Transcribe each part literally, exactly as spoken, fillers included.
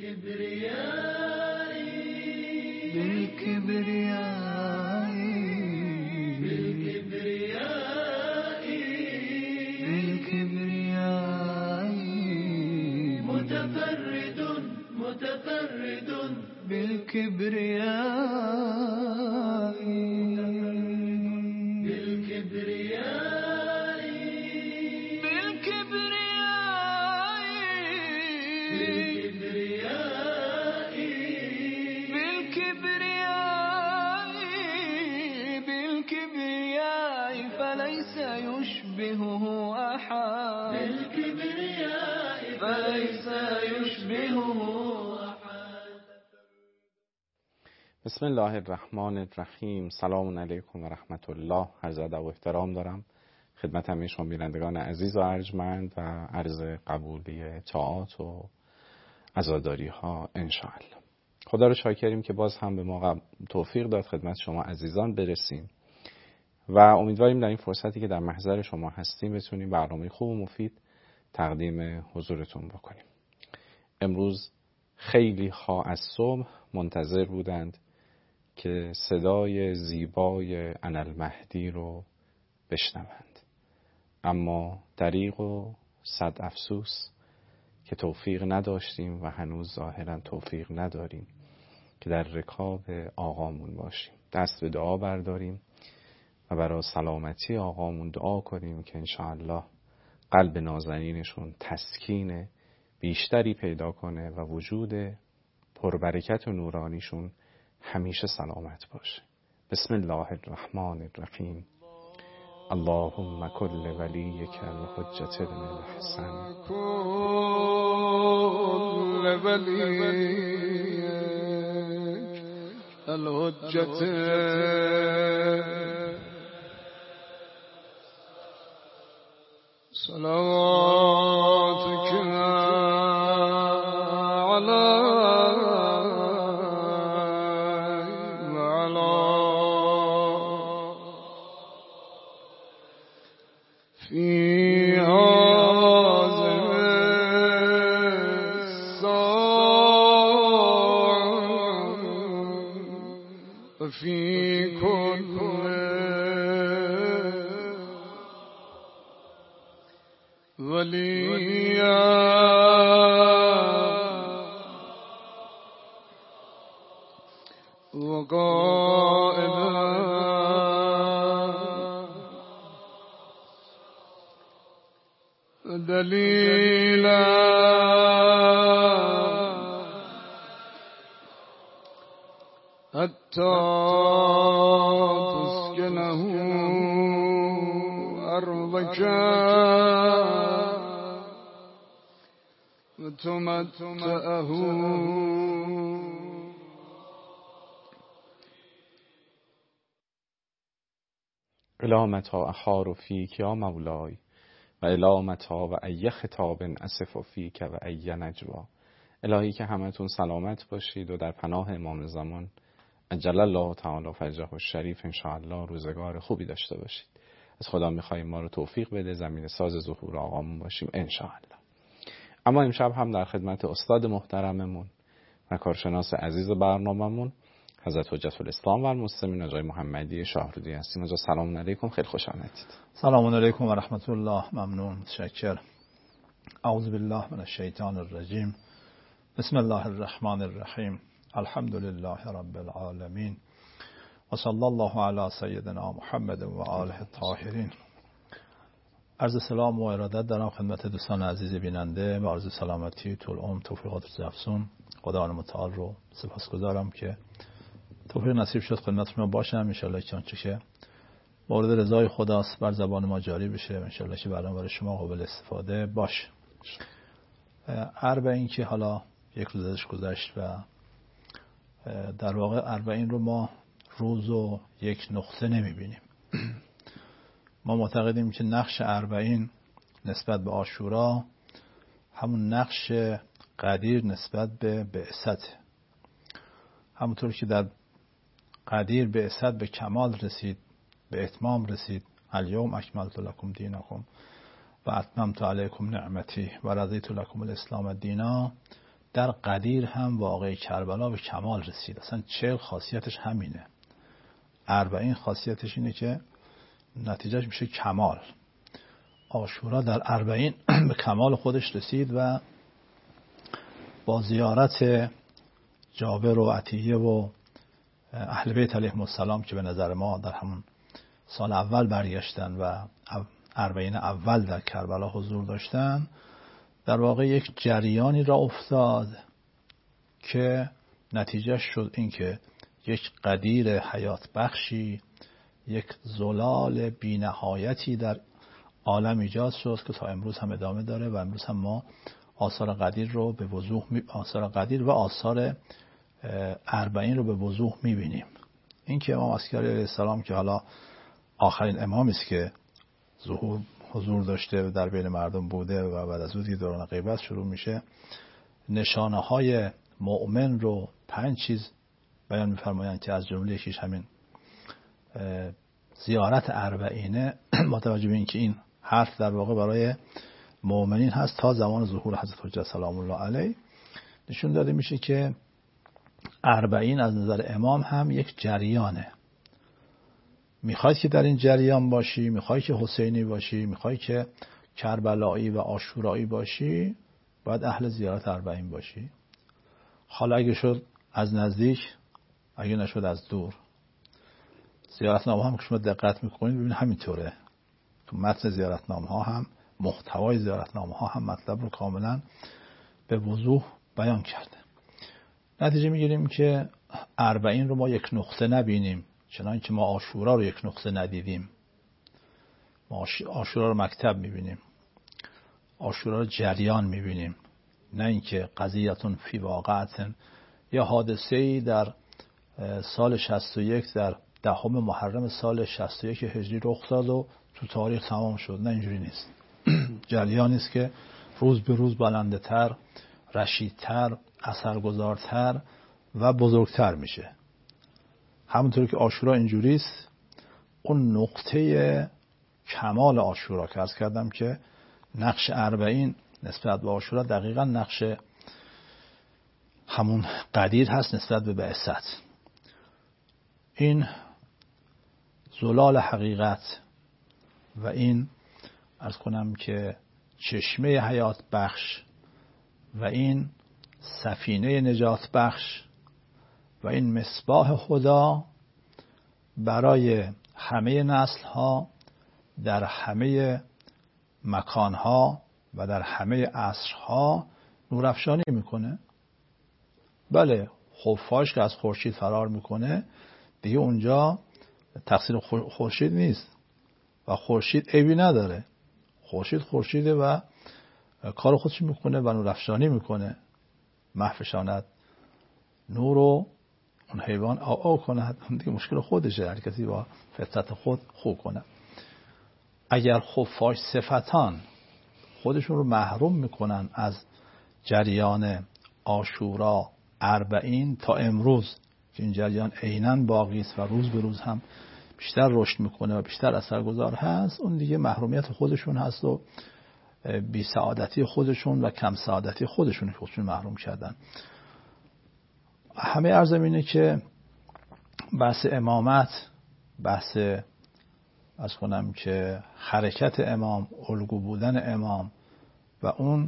بالكبرياء بالكبرياء بالكبرياء بالكبرياء متفرد متفرد بالكبرياء بالكبرياء بالكبرياء بالكبرياء بالكبرياء بالكبرياء فليس يشبهه أحد بالكبرياء فليس يشبهه أحد. بسم الله الرحمن الرحیم. سلام علیکم و رحمت الله. عرض ادب و احترام دارم خدمت همه شما بینندگان عزیز و ارجمند و عرض قبولی طاعات و عزاداری ها انشاءالله. خدا رو شاکریم که باز هم به ما توفیق داد خدمت شما عزیزان برسیم و امیدواریم در این فرصتی که در محضر شما هستیم بتونیم برنامه خوب و مفید تقدیم حضورتون بکنیم. امروز خیلی ها از صبح منتظر بودند که صدای زیبای انالمهدی رو بشنوند، اما دریغ و صد افسوس که توفیق نداشتیم و هنوز ظاهرا توفیق نداریم که در رکاب آقامون باشیم. دست به دعا برداریم و برای سلامتی آقامون دعا کنیم که انشاءالله قلب نازنینشون تسکین بیشتری پیدا کنه و وجود پربرکت و نورانیشون همیشه سلامت باشه. بسم الله الرحمن الرحیم. اللهم کل ولیک الحجة ابن الحسن كل ولیک الحجة صلواتك على وعلى في هذه الساعة وفي كل وليا وقائدا دليلا حتى تسكنه أرضك وتمتعه الی متی اخار فیک یا مولای و الی متی و ای خطاب اسف فیک و ای نجوا. الهی که همتون سلامت باشید و در پناه امام زمان عجل الله تعالی فرجه الشریف انشاءالله روزگار خوبی داشته باشید. از خدا میخواییم ما رو توفیق بده زمین ساز ظهور آقامون باشیم انشاءالله. اما امشب هم در خدمت استاد محترممون و کارشناس عزیز برنامه‌مون حضرت حجت الاسلام و المسلمین آقای محمدی شاهرودی هستیم. آقا سلام علیکم، خیلی خوش آمدید. سلام علیکم و رحمت الله. ممنون، متشکر. اعوذ بالله من الشیطان الرجیم. بسم الله الرحمن الرحیم. الحمد لله رب العالمین و صلی الله علی سیدنا محمد و آله الطاهرین. عرض سلام و ارادت دارم خدمت دوستان عزیز بیننده و عرض سلامتی طول عمر توفیقات افزون. خدا متعال رو سپاسگزارم که توفیق نصیب شد خدمت شما باشم. ان شاء الله چنانچه که مورد رضای خداست بر زبان ما جاری بشه. ان شاء الله که برنامه برای شما قابل استفاده باشه. اربعین که حالا یک روز ازش گذشت و در واقع اربعین رو ما روز و یک نقطه نمیبینیم. ما معتقدیم که نقش اربعین نسبت به عاشورا همون نقش قدیر نسبت به بعثت. همونطور که در قدیر بعثت به کمال رسید، به اتمام رسید، الیوم اکملت لکم دینکم و اتممت علیکم نعمتی و رضیت لکم الاسلام دینا، در قدیر هم واقعه کربلا به کمال رسید. اصلا چهل خاصیتش همینه. اربعین خاصیتش اینه که نتیجهش میشه کمال. عاشورا در اربعین به کمال خودش رسید و با زیارت جابر و عطیه و اهل بیت علیهم السلام که به نظر ما در همون سال اول برگشتن و اربعین اول در کربلا حضور داشتن، در واقع یک جریانی را افتاد که نتیجه شد این که یک قدیر حیات بخشی، یک زلال بی نهایتی در عالم ایجاد شد که تا امروز هم ادامه داره و امروز هم ما آثار قدیر رو به وضوح می... آثار قدیر و آثار اربعین رو به وضوح می‌بینیم. این که امام عسکری علیه السلام که حالا آخرین امامی است که ظهور حضور داشته و در بین مردم بوده و بعد از او دیگه دوران غیبت شروع میشه، نشانه های مؤمن رو پنج چیز بیان می‌فرمایند که از جمله یکیش همین زیارت اربعینه. متوجه به این که این حرف در واقع برای مؤمنین هست تا زمان ظهور حضرت حجت سلام الله علیه، نشون داده میشه که اربعین از نظر امام هم یک جریانه. میخواید که در این جریان باشی، میخوای که حسینی باشی، میخوای که کربلایی و عاشورایی باشی، باید اهل زیارت اربعین باشی. حالا اگه شد از نزدیک، اگه نشد از دور. زیارتنامه هم که شما دقت میکنید ببینید همینطوره. تو متن زیارتنامه ها هم، محتوای زیارتنامه ها هم مطلب رو کاملا به وضوح بیان کرده. نتیجه میگیریم که اربعین رو ما یک نقطه نبینیم، چنانکه ما عاشورا رو یک نقطه ندیدیم. ما عاشورا رو مکتب میبینیم، عاشورا رو جریان میبینیم، نه اینکه قضیتون فی واقعتن یا حادثه‌ای در سال شصت و یک در دهم محرم سال شصت و یک هجری رخ داد و تو تاریخ تمام شد. نه، اینجوری نیست. جریانی است که روز به روز بلندتر، رشیدتر، اثرگذارتر و بزرگتر میشه. همونطور که عاشورا اینجوری است، اون نقطه کمال عاشورا که عرض کردم که نقش اربعین نسبت به عاشورا دقیقا نقش همون قدیر هست نسبت به بعثت. این زلال حقیقت و این عرض کنم که چشمه حیات بخش و این سفینه نجات بخش و این مصباح خدا برای همه نسل ها در همه مکان ها و در همه عصر ها نورافشانی میکنه. بله، خفاش که از خورشید فرار میکنه دیگه اونجا تقصیر خورشید نیست و خورشید عیبی نداره. خورشید خورشیده و کار خودش میکنه و نورافشانی میکنه، محفشاند نور رو اون حیوان آو آو کند، دیگه مشکل خودشه، هر کسی با فطرت خود خوب کنه. اگر خفاش صفتان خودشون رو محروم میکنن از جریان عاشورا اربعین تا امروز که این جریان عیناً باقی است و روز به روز هم بیشتر رشد میکنه و بیشتر اثرگذار هست، اون دیگه محرومیت خودشون هست و بی سعادتی خودشون و کم سعادتی خودشون خودشون محروم کردن. همه عرضم اینه که بحث امامت، بحث از کنم که حرکت امام، الگو بودن امام و اون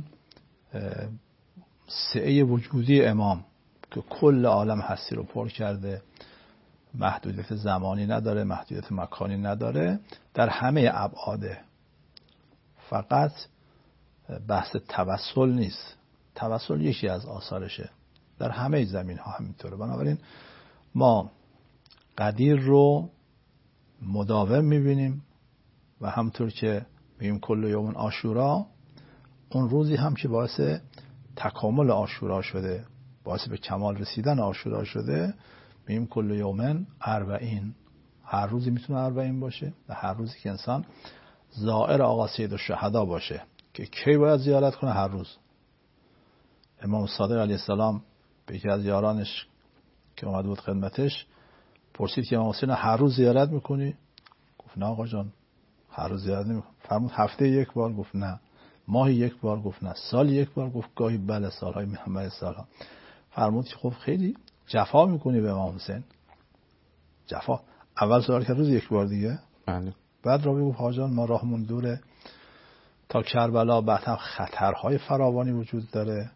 سعه وجودی امام که کل عالم هستی رو پر کرده، محدودیت زمانی نداره، محدودیت مکانی نداره، در همه ابعاده. فقط بحث توسل نیست. توسل یکی از آثارشه، در همه زمین ها همینطوره. بنابراین ما قدیر رو مداوم میبینیم و همطور که میگیم کل یوم عاشورا، اون روزی هم که باعث تکامل عاشورا شده، باعث به کمال رسیدن عاشورا شده، میگیم کل یوم اربعین. هر روزی میتونه اربعین باشه و هر روزی که انسان زائر آقا سید الشهدا باشه که کی باید زیارت کنه؟ هر روز. امام صادق علیه السلام به یکی از یارانش که اومد بود خدمتش پرسید که امام حسین هر روز زیارت میکنی؟ گفت نه آقا جان، هر روز زیارت نمیکنم. فرمود هفته یک بار؟ گفت نه، ماهی یک بار گفت نه، سال یک بار گفت گاهی بله، سالهای محمد سالها. فرمود که خب خیلی جفا میکنی به امام حسین. جفا اول سوال که روز یک بار دیگه. بله. بعد راوی گفت حاج جان ما راهمون دوره تا کربلا، بعد هم خطرهای فراوانی وجود داره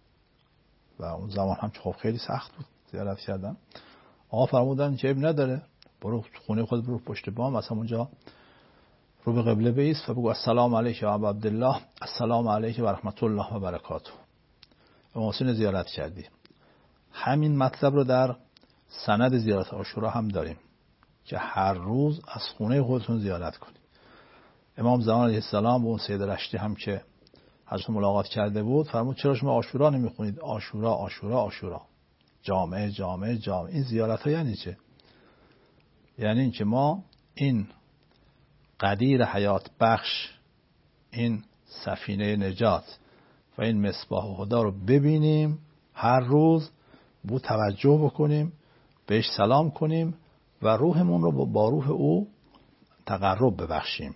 و اون زمان هم خب خیلی سخت بود زیارت کردن. آقا فرمودن که عیب نداره، برو خونه خود، برو پشت بام، مثلا اونجا رو به قبله بایست و بگو السلام علیک یا ابا عبدالله، السلام علیک و رحمت الله و برکاته. امام حسین زیارت کردی. همین مطلب رو در سند زیارت عاشورا هم داریم که هر روز از خونه خودتون زیارت کنید. امام زمان علیه السلام با اون سید رشتی هم که حضرت ملاقات کرده بود فرمود چرا شما عاشورا نمیخونید؟ عاشورا عاشورا عاشورا، جامعه جامعه جامعه. این زیارت ها یعنی چه؟ یعنی این که ما این قدیر حیات بخش، این سفینه نجات و این مصباح هدا رو ببینیم، هر روز بو توجه بکنیم، بهش سلام کنیم و روحمون رو با روح او تقرب ببخشیم،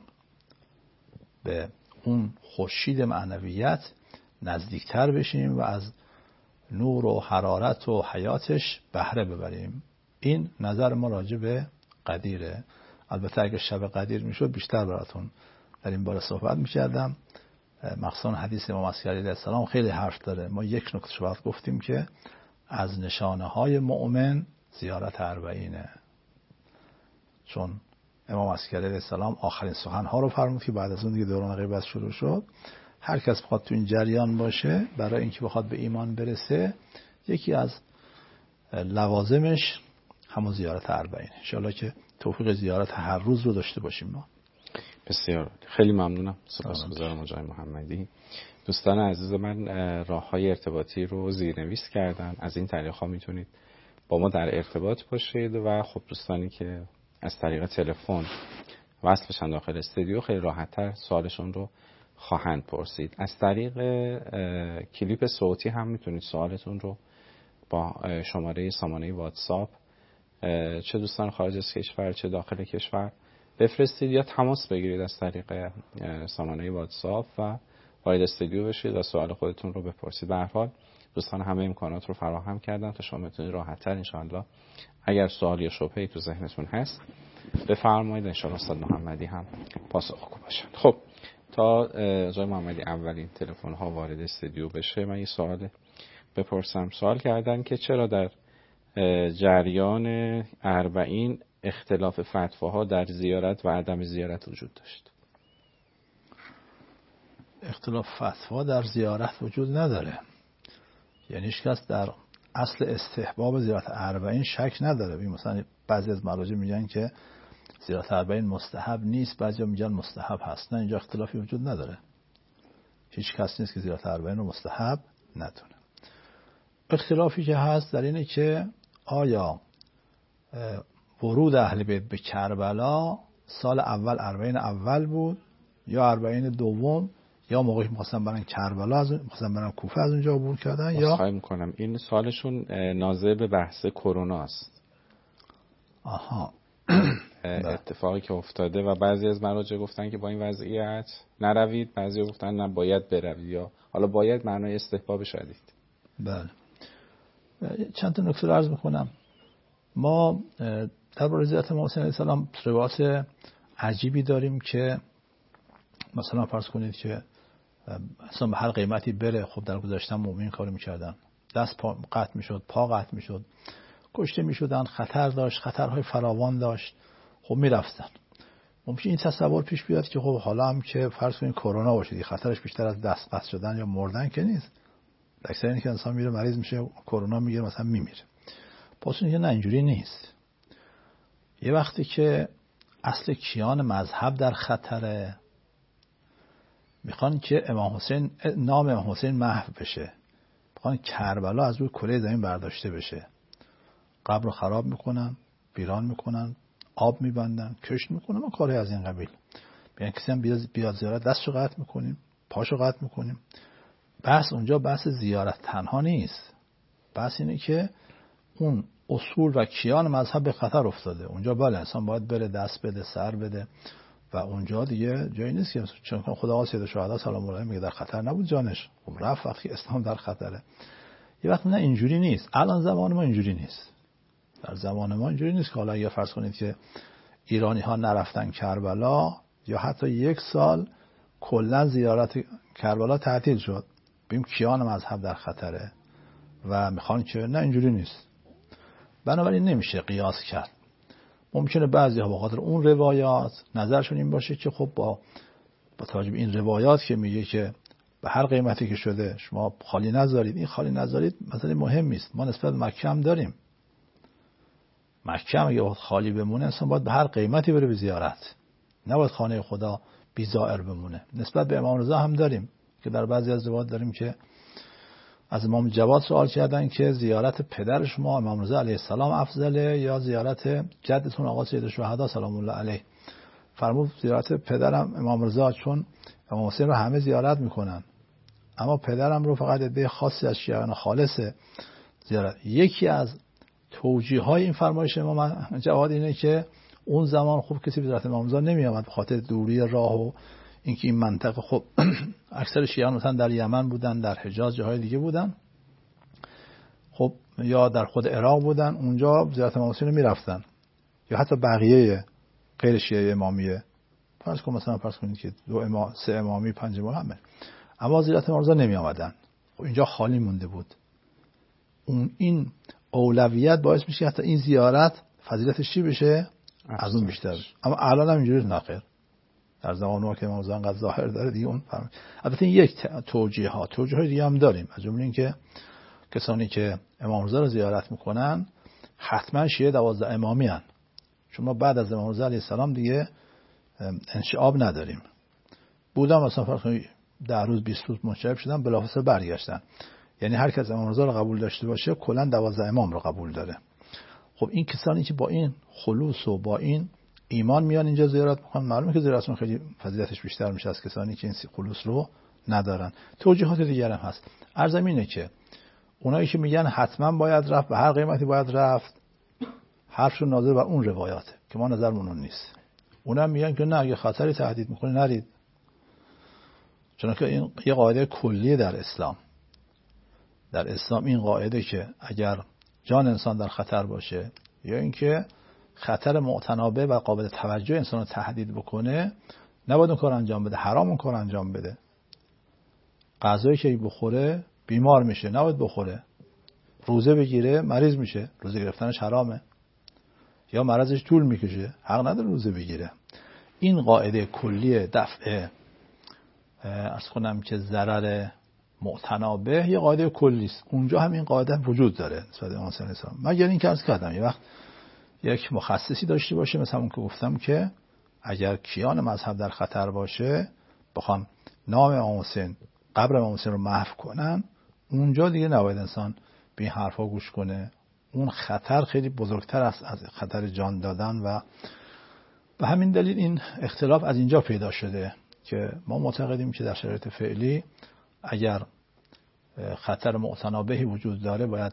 به اون خورشید معنویت نزدیکتر بشیم و از نور و حرارت و حیاتش بهره ببریم. این نظر ما راجع به قدیره. البته اگه شب قدیر میشد بیشتر براتون در این باره صحبت میکردم. مخصوصا حدیث امام عسکری علیه السلام خیلی حرف داره. ما یک نکته شبات گفتیم که از نشانه های مؤمن زیارت اربعینه، چون امام عسکری علیه السلام آخرین سخن ها رو فرمود که بعد از اون دیگه دوران غیبت شروع شد. هر کس بخواد تو این جریان باشه برای اینکه بخواد به ایمان برسه، یکی از لوازمش همون زیارت اربعینه. ان شاءالله که توفیق زیارت هر روز رو داشته باشیم ما. بسیار خیلی ممنونم. سپاسگزارم آقای محمدی. دوستان عزیز من، راه‌های ارتباطی رو زیرنویس کردم. از این طریق‌ها میتونید با ما در ارتباط باشید و خب دوستانی که از طریق تلفن وصل بشن داخل استودیو خیلی راحت‌تر سوالشون رو خواهند پرسید. از طریق کلیپ صوتی هم میتونید سوالتون رو با شماره سامانه واتساپ چه دوستان خارج از کشور چه داخل کشور بفرستید یا تماس بگیرید از طریق سامانه واتساپ و وارد استودیو بشید و سوال خودتون رو بپرسید. به هر حال دوستان همه امکانات رو فراهم کردن تا شما بتونید راحت‌تر ان شاءالله اگر سوال یا شبهه‌ای تو ذهنتون هست بفرمایید، ان شاءالله استاد محمدی هم پاسخگو باشن. خب تا آقای محمدی اولین تلفن ها وارد استودیو بشه من یه سوال بپرسم. سوال کردن که چرا در جریان اربعین اختلاف فتواها در زیارت و عدم زیارت وجود داشت؟ اختلاف فتوا در زیارت وجود نداره. یعنی هیچ کس در اصل استحباب زیارت اربعین شک نداره. مثلا بعضی از مراجع میگن که زیارت اربعین مستحب نیست، بعضی میگن مستحب هست. نه، اینجا اختلافی وجود نداره. هیچ کس نیست که زیارت اربعین رو مستحب ندونه. اختلافی که هست در اینه که آیا ورود اهل بیت به کربلا سال اول اربعین اول بود یا اربعین دوم، یا موقعی می‌خواستن برن کربلا از می‌خواستن برن کوفه از اونجا عبور کردن، یا خواهی میکنم این سوالشون ناظر به بحث کرونا است. آها. اتفاقی که افتاده و بعضی از مراجع گفتن که با این وضعیت نروید، بعضی گفتن نه باید بروید، یا حالا باید معنای استحباب شدید. بله. چند تا نکته عرض میکنم. ما در باره زیارت امام حسین علیه السلام روایات عجیبی داریم که مثلا فرض کنید که اصلا به هر قیمتی بره، خب در گذشته مومنین کارو میکردن، دست پا قطع میشد، پا قطع میشد، کشته میشدن، خطر داشت، خطرهای فراوان داشت، خب میرفتن. ممکن این تصور پیش بیاد که خب حالا هم که فرض کنید کرونا باشه، خطرش بیشتر از دست قطع شدن یا مردن که نیست. اکثر اینکه انسان میره مریض میشه کرونا میگیره مثلا میمیره. پس اینکه نه، اینجوری نیست. یه وقتی که اصل کیان مذهب در خطره، میخوان که امام حسین، نام امام حسین محو بشه، میخوان کربلا از روی کره زمین برداشته بشه، قبر رو خراب میکنن، ویران میکنن، آب میبندن، کشت میکنن و کاری از این قبیل. بیان کسی هم بیاد زیارت دستشو قطع میکنیم، پاشو قطع میکنیم. بحث اونجا بحث زیارت تنها نیست. بحث اینه که اون اصول و کیان مذهب به خطر افتاده. اونجا بله انسان باید بره دست بده، سر بده و اونجا دیگه جایی نیست که چون خدا سید شهدا سلام الله میگه در خطر نبود جانش، خب رفت وقتی اسلام در خطره. یه وقت نه اینجوری نیست. الان زمان ما اینجوری نیست. در زمان ما اینجوری نیست که حالا اگه فرض کنید که ایرانی ها نرفتن کربلا یا حتی یک سال کلا زیارت کربلا تعطیل شد، ببین کیان مذهب در خطره و میخوان که نه اینجوری نیست. بنابراین نمیشه قیاس کرد. ممکنه بعضی ها به خاطر اون روایات نظرشون این باشه که خب با با توجه به این روایات که میگه که به هر قیمتی که شده شما خالی نذارید، این خالی نذارید مسئله مهمی است. ما نسبت به مکه هم داریم. مکه هم اگه خالی بمونه انسان باید به هر قیمتی بره به زیارت، نباید خانه خدا بی زائر بمونه. نسبت به امام رضا هم داریم که در بعضی از روایات داریم که از امام جواد سوال کردن که زیارت پدر شما امام رضا علیه السلام افضله یا زیارت جدتون آقا سید شهدا سلام الله علیه؟ فرمود زیارت پدرم امام رضا، چون امام حسین رو همه زیارت میکنن، اما پدرم رو فقط عده خاصی از شیعیان خالصه زیارت. یکی از توجیه های این فرمایش امام جواد اینه که اون زمان خوب کسی به زیارت امام رضا نمی آمد به خاطر دوری راه و اینکه این منطقه خب اکثر شیعیان مثلا در یمن بودن، در حجاز، جاهای دیگه بودن، خب یا در خود عراق بودن، اونجا زیارت امام حسین رو میرفتن، یا حتی بقیه غیر شیعه امامیه، فرض کن مثلا فرض کنید که دو امام، سه امامی، پنج امامی، اما زیارت امام رضا نمی آمدن. خب اینجا خالی مونده بود. اون این اولویت باعث میشه حتی این زیارت فضیلتش چی بشه؟ از اون بیشتر. اما الان هم اینجوری نخیر. در زمان ما که امام رضا انقدر ظاهر داره دیگه اون فرم. البته این یک توجیه ها، توجیه های دیگه هم داریم. از جمله این که کسانی که امام رضا رو زیارت میکنن حتما شیعه دوازده امامی هن. چون ما بعد از امام رضا علیه السلام دیگه انشعاب نداریم. بودم مثلا فرض کنید ده روز بیست روز منشعب شدن بلافاصله برگشتن. یعنی هر کس امام رضا رو قبول داشته باشه کلا دوازده امام رو قبول داره. خب این کسانی که با این خلوص و با این ایمان میان اینجا زیارت میکنن، معلومه که زیارتشون خیلی فضیلتش بیشتر میشه از کسانی که این خلوص رو ندارن. توجیهات دیگر هم هست. عرضم اینه که اونایی که میگن حتما باید رفت، به هر قیمتی باید رفت، حرفشون ناظر بر اون روایاته که ما نظرمون اون نیست. اونم میگن که نه اگه خطری تهدید میکنه نرید. چون که این یه قاعده کلیه در اسلام. در اسلام این قاعده که اگر جان انسان در خطر باشه یا اینکه خطر معتنابه و قابل توجه انسان رو تهدید بکنه، نباید اون کار انجام بده، حرام اون کار انجام بده. غذایی که بخوره بیمار میشه، نباید بخوره. روزه بگیره مریض میشه، روزه گرفتنش حرامه. یا مرضش طول میکشه، حق نداره روزه بگیره. این قاعده کلی دفع عرض کنم که ضرر معتنابه یه قاعده کلی است. اونجا هم این قاعده وجود داره نسبت به امام اسلام. مگر اینکه عرض کردم یه وقت یک مخصصی داشته باشه، مثلا اون که گفتم که اگر کیان مذهب در خطر باشه بخوام نام امام حسین، قبر امام حسین رو محو کنن، اونجا دیگه نباید انسان به این حرفا گوش کنه. اون خطر خیلی بزرگتر است از خطر جان دادن و به همین دلیل این اختلاف از اینجا پیدا شده که ما معتقدیم که در شرایط فعلی اگر خطر معتنابهی وجود داره باید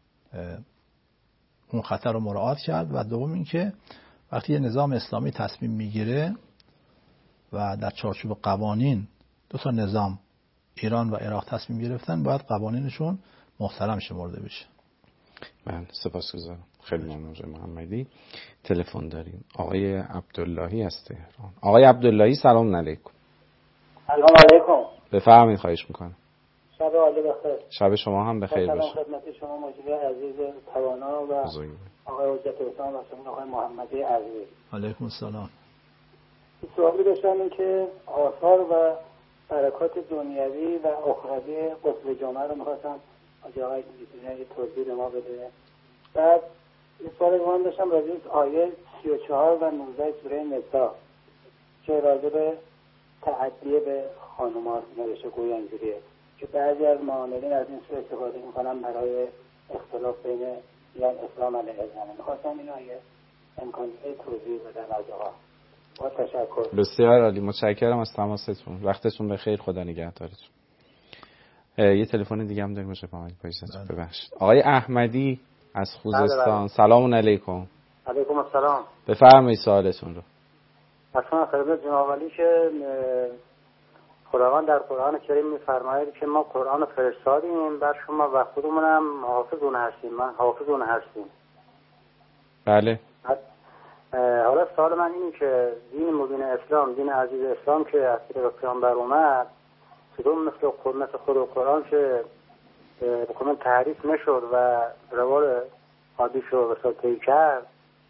اون خطر رو مراعات کرد. و دوم این که وقتی یه نظام اسلامی تصمیم میگیره و در چارچوب قوانین دو تا نظام ایران و عراق تصمیم گرفتن، باید قوانینشون محترم شمرده بشه. من سپاسگزارم. خیلی ممنون آقای محمدی. تلفن داریم آقای عبداللهی از تهران. آقای عبداللهی سلام علیکم. سلام علیکم. بفرمایید خواهش میکنم. شب عالی بخیر. شب شما هم بخیر باشه. سلام خدمت شما مجید عزیز توانا و بزرگی. آقای حجت اسلام و آقای محمدی عزیز. علیکم السلام. سوالی داشتم این که آثار و برکات دنیوی و اخروی غسل جمعه رو می‌خواستم آقای میتونه توضیح به ما بده. بعد این سوال رو هم داشتم راجع به آیه سی و چهار و نوزده سوره نساء که راجع به تعدیه به خانم‌ها نوشته گویا اینجوریه که بعضی از معاملین از این سوره استفاده می‌کنن برای اختلاف بین یعنی اسلام علیه زنان. می‌خواستم اینو اگه امکانه توضیح بدن از آقا. با تشکر. بسیار عالی، متشکرم از تماستون. وقتتون بخیر، خدا نگهدارتون. یه تلفن دیگه هم داریم شما پایسا ببخشید. آقای احمدی از خوزستان. سلام علیکم. علیکم السلام. بفرمایید سوالتون رو. اصلا خدمت جناب علی که خداوند در قرآن کریم می‌فرماید که ما قرآن فرستادیم بر شما و خودمون هم حافظون هستیم. من حافظون هستیم. بله. حالا سوال من اینه که دین مبین اسلام، دین عزیز اسلام که از طریق پیامبر اومد، چطور مثل خود مثل خود قرآن که بکنون تحریف نشد و روال عادی شد و سلطهی کرد،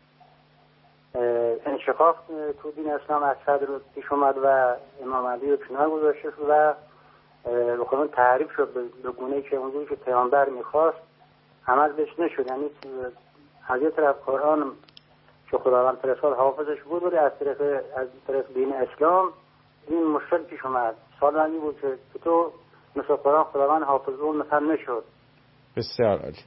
انشقاق تو دین اسلام از صدر پیش اومد و امام علی رو کنار گذاشت و بکنون تحریف شد به گونه‌ای که اونجوری که پیامبر میخواست عمل بهش نشد. یعنی از یه طرف قرآن که خداوند فرستاد حافظش بود ولی از طریق از طریق دین اسلام این مشکل پیش اومد. سوال من این بود که تو مثل قرآن خداوند حافظ اون مثلا نشد. بسیار عالی.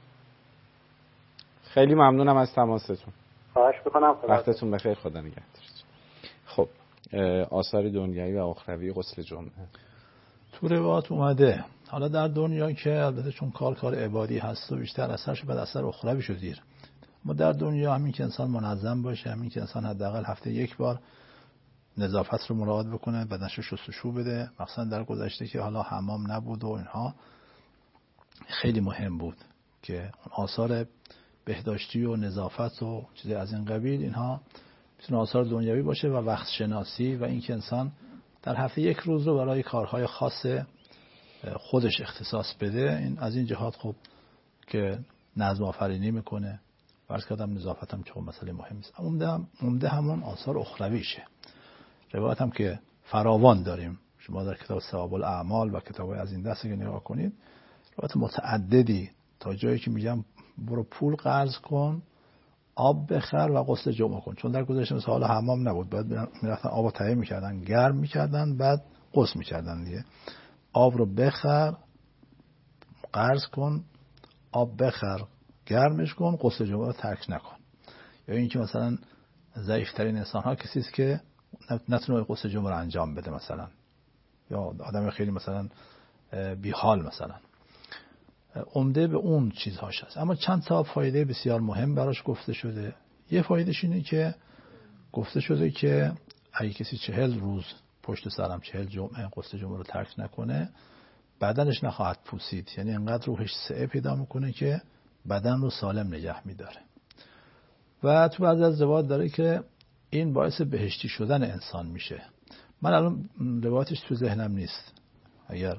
خیلی ممنونم از تماستون. خواهش می‌کنم. وقتتون بخیر. خدا نگهدارتون. خب آثار دنیایی و اخروی غسل جمعه تو روایات اومده. حالا در دنیا که البته چون کار کار عبادی هست و بیشتر اثرش بعد اثر اخروی شو دیر. ما در دنیا همین که انسان منظم باشه، همین که انسان حداقل هفته یک بار نظافت رو مراعات بکنه، بدنش رو شستشو بده، مثلا در گذشته که حالا حمام نبود و اینها خیلی مهم بود که اون آثار بهداشتی و نظافت و چیزی از این قبیل اینها میتونه آثار دنیوی باشه و وقت شناسی و اینکه انسان در هفته یک روز رو برای کارهای خاص خودش اختصاص بده. این از این جهات خوب که نظم آفرینی میکنه. فرض کردم نظافت هم که مسئله مهمی است. عمده عمده همون آثار اخرویشه. روایت هم که فراوان داریم. شما در کتاب ثواب الاعمال و کتابای از این دست که نگاه کنید روایت متعددی تا جایی که میگم برو پول قرض کن، آب بخر و غسل جمعه کن. چون در گذشته مثلا حالا حمام نبود، بعد میرفتن آب رو تهیه میکردن، گرم میکردن، بعد غسل میکردن دیگه. آب رو بخر، قرض کن، آب بخر، گرمش کن، غسل جمعه رو ترک نکن. یا اینکه مثلا ضعیف‌ترین انسان‌ها کسی است که نتونه غسل جمعه رو انجام بده مثلا، یا آدم خیلی مثلا بیحال مثلا. عمده به اون چیزهاش هست. اما چند تا فایده بسیار مهم براش گفته شده. یه فایدهش اینه که گفته شده که اگه کسی چهل روز پشت سرم چهل جمعه غسل جمعه رو ترک نکنه بدنش نخواهد پوسید. یعنی انقدر روحش سعه پیدا میکنه که بدن رو سالم نگه میداره. و تو بعضی از روایات داره که این باعث بهشتی شدن انسان میشه. من الان روایتش تو ذهنم نیست. اگر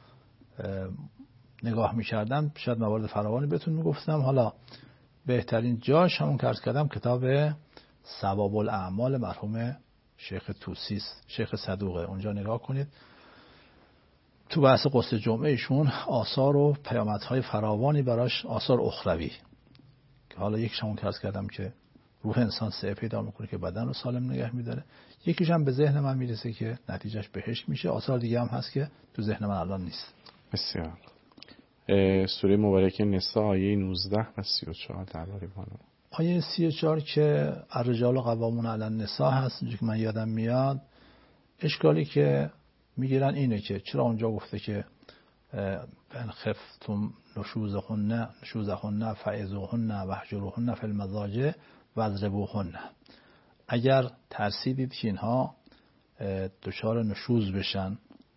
نگاه میکردم شاید موارد فراوانی بهتون میگفتم. حالا بهترین جاش همون که عرض کردم کتاب ثواب الاعمال مرحوم شیخ طوسی است، شیخ صدوقه. اونجا نگاه کنید تو بحث غسل جمعه ایشون آثار و پیامدهای فراوانی براش، آثار اخروی که حالا یکیش همون که عرض کردم که روح انسان سعه پیدا میکنه که بدن رو سالم نگه میداره. یکیش هم به ذهن من میرسه که نتیجهش بهشت میشه. آثار دیگه هم هست که تو ذهن من الان نیست. بسیار. سوره مبارکه نساء آیه نوزده و سی و چهار درباره بانو. آیه سی و چهار که الرجال قوامون علی النساء هست، اونجا که من یادم میاد اشکالی که میگیرن اینه که چرا اونجا گفته که ان خفتم نشوزهن نشوزهن فعظوهن واهجروهن فی المضاجع واضربوهن. اگر ترسیدید که اینها دچار نشوز بشن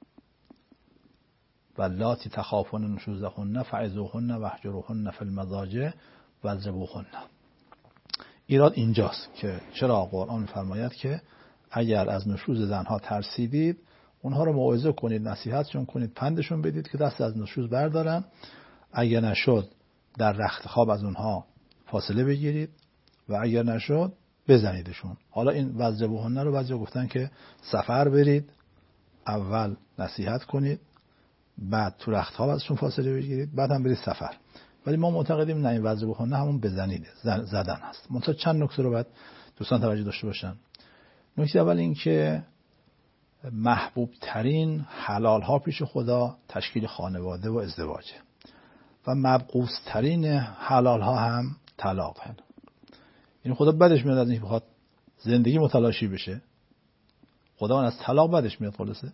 واللاتی تخافون نشوزهن فعظوهن واهجروهن فی المضاجع واضربوهن. ایراد اینجاست که چرا قرآن می‌فرماید که اگر از نشوز زنها ترسیدید اونها رو موعظه کنید، نصیحتشون کنید، پندشون بدید که دست از نشوز بردارن. اگر نشد در رخت خواب از اونها فاصله بگیرید و اگر نشد بزنیدشون. حالا این واضربوهن رو بعضی گفتن که سفر برید، اول نصیحت کنید، بعد تو رخت خواب ازشون فاصله بگیرید، بعد هم برید سفر. ولی ما معتقدیم نه، این واضربوهن همون بزنید، زدن هست. منتها چند نکته رو باید دوستان توجه داشته باشن. نکته اول این که محبوب ترین حلال ها پیش خدا تشکیل خانواده و ازدواجه و مبغوض ترین حلال ها هم طلاق هست. این خدا بدش میاد از این بخواد زندگی متلاشی بشه. خدا از طلاق بدش میاد. خلاصه